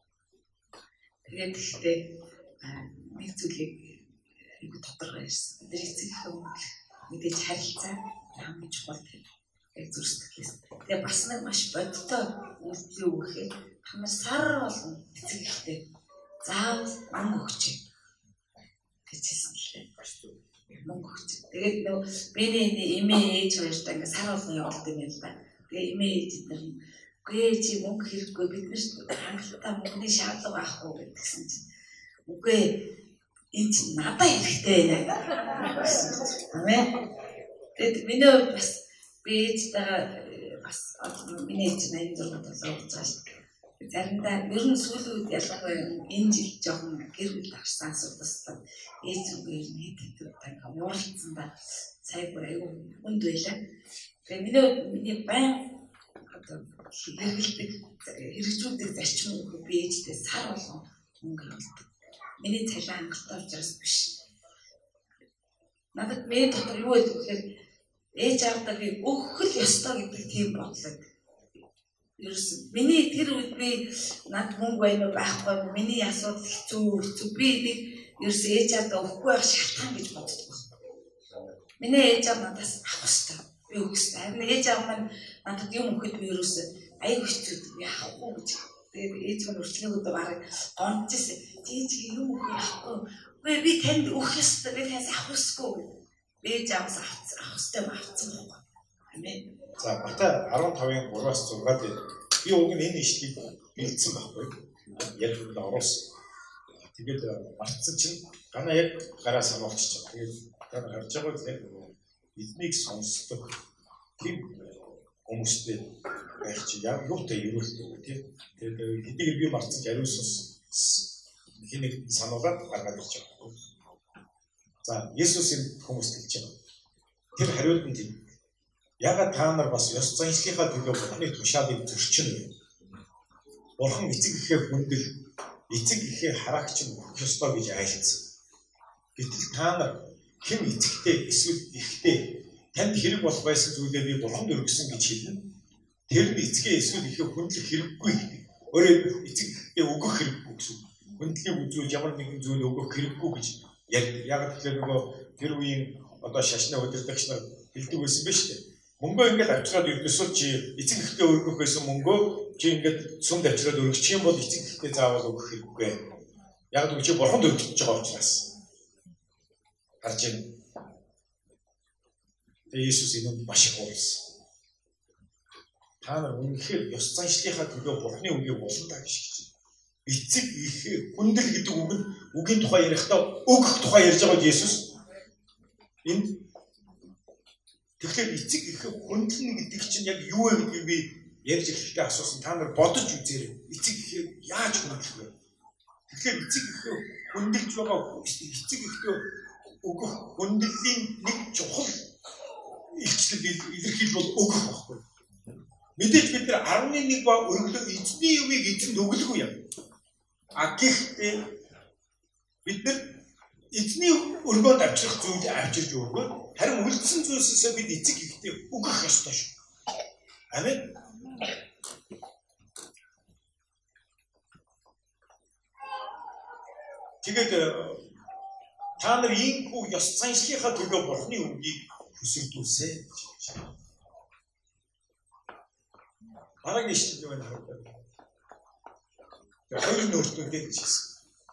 Тэгээд гэхдээ нэг зүйлийг айгу тодорхой ирсэн. Тэр эцэг их өмнөх мэдээж харилцаа хамгийн чухал яг зүрсдэхээс. Тэгээ бас нэг маш бодтой үйлдэл юу гэхээр хамар сар болон эцэг ихтэй заавал мөнгө өгч гэж хэлсэн лээ. Мөнгө өгч. Тэгээд нөө Бенэний эмээ ээж хоёртай ингээ сар болгон явуулдаг юм л да. Тэгээ эмээ ээж нар үгүй чи мөнгө хэрэггүй бид нар хангалттай мөнгөний шаардлага байхгүй гэдгсэн чинь үгүй энэ чинь надад хэрэгтэй байна. Амин. Тэгээд миний хувьд бас би ээжтэйгээ бас миний ээж нь аян зургууд болоо гэж байгаа шүү дээ. Заримдаа ер нь сүүлийн үед ялангуяа энэ жил жоохон гэр бүл авсан асуудал ээж үгүй ер нь хэд хэд удаа муурлцсан ба сая бүр аюу хүнд байлаа. Тэгээ миний миний байн одоо хэрэгэлдэг хэрэгжүүлдэг зарчим өгөх би ээжтэй сар болгон мөнгө авдаг. Миний цалин хангалттай учраас биш. Надад миний дотор юу гэдэг вэ гэхээр ээж аавдаа би өгөх л ёстой гэдэг тийм бодлоо. Ерөөс миний тэр үед би над мөнгө байна уу байхгүй юу? Миний асуудал хэцүү хэцүү би нэг ерөөс ээж аавдаа өгөхгүй байх шалтгаан гэж боддог байна. Миний ээж аав надаас авах хэрэгтэй. Би өгөх хэрэгтэй. Харин ээж аав маань надад юм өгөхөд би ерөөс аяг хэцүү би авахгүй гэж. Тэгээд ээж маань өрчлөг өдөө бараг гонжсэн. Ээж юм өгөх авахгүй. Үгүй би танд өгөх ёстой. Би танаас авах ёсгүй. Ээж аавс авах ёстой авцсан байна. Амен. За Матай арван тавын гураас зургаад би уг нь энэ ишлийг бэлдсэн байхгүй. Яг л оруулсан. Тэгээд мартсан чинь гана яг гараа сануулчих. Тэгээд та харж байгаа л яг эзнийг сонсдог тийм хүмүүстэй байх чи яг юутай ерөөлтэй тийм. Тэгээд хэдийгээр би мартсан ч ариун сүнс хэнийг сануулаад гаргаад ирж байгаа. За Есүс энэ хүмүүст хэлж байгаа. Тэр хариулт нь тийм. Ягаад та нар бас ёс заншлийнхаа төлөө Бурхны тушаалыг зөрчинө. Бурхан эцэг эхээ хүндэл, эцэг эхээ хараагч нь өгөх ёстой гэж айлцсан. Гэтэл та нар хэн эцэгтэй эсвэл эхтэй танд хэрэг болох байсан зүйлээ би Бурханд өргөсөн гэж хэлнэ. Тэр нь эцгээ эсвэл эхээ хүндлэх хэрэггүй гэдэг. Өөрөөр эцэг эхээ өгөх хэрэггүй гэсэн. Хүндлийг үзүүл ямар нэгэн зүйл өгөх хэрэггүй гэж яг яг тэгэхээр нөгөө тэр үеийн одоо шашны удирдагч нар хэлдэг байсан биз дээ. Мөнгөө ингээд авчираад өргөсөөр чи эцэг эхтэй өргөх байсан мөнгөө чи ингээд сүмд авчираад өргөчих юм бол эцэг эхтэй заавал өгөх хэрэггүй. Яг л чи Бурханд өргөж байгаа учраас. Харж байна. Тэгээ Иесус энэнд маш их уулсан. Та нар үнэхээр ёс заншлийнхаа төлөө Бурханы үгийг болондаа гэж хэлж байна. Эцэг эхээ хүндэл гэдэг үг нь үгийн тухай ярихдаа өгөх тухай ярьж байгаа Иесус. Энд тэгэхээр эцэг эхээ хүндлэнэ гэдэг чинь яг юу вэ гэдгийг би ярьж ирэхдээ асуусан. Та нар бодож үзээрэй. Эцэг эхээ яаж хүндлэх вэ? Тэгэхээр эцэг эхээ хүндэлж байгаа эцэг эхтэй өгөх хүндэлийн нэг чухал илчлэл илэрхийл бол өгөх байхгүй. Мэдээж бид нар арван нэг ба өргөлөө эзний юмыг эзэнд өглөгүй юм. А гэхдээ бид нар эзний өргөөд авчрах зүйлийг авчирж өгөөд харин үлдсэн зүйлсээ бид эцэг ихтэй өгөх ёстой шүү. Амен. Тэгээд та нар иймгүй ёс заншлийнхаа төлөө Бурхны үгийг хүсэлдүүлсэ гэж байна. Арга дэвшилж байна харагдаад. Тэгээ хоёр нөлтөдөө гэж хэлсэн.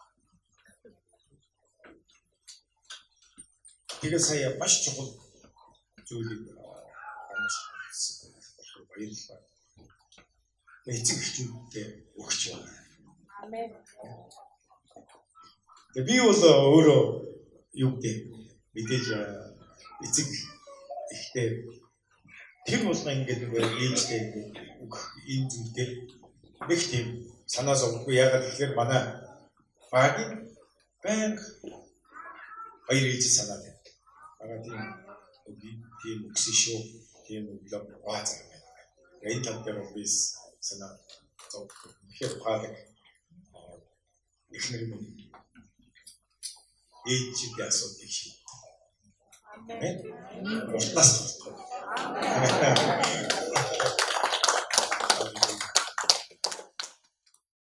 Тэгээ сая маш чухал зүйлийг амжилтсан. Баярлалаа. Эцэг эхчүүдтэй өгч байна. Амен. Тэгээ би бол өөрөө юу гэдэг мэдээж эцэг ихтэй тэр болгоо ингэж нэг ээжтэй өгөх энэ зүйлтэй нэг тийм санаа зовгүй. Ягаад гэхээр манай багийн банк хоёр ээж санаа байна. Бага тийм үгүй тийм өгсөн шүү. Тийм өглөө баа цаг байна. Энэ тал дээр би санаа зовгүй. Тэгэхээр багийг эхнэр минь ээжтэй асуудыг шийд. Амен. Уртнаас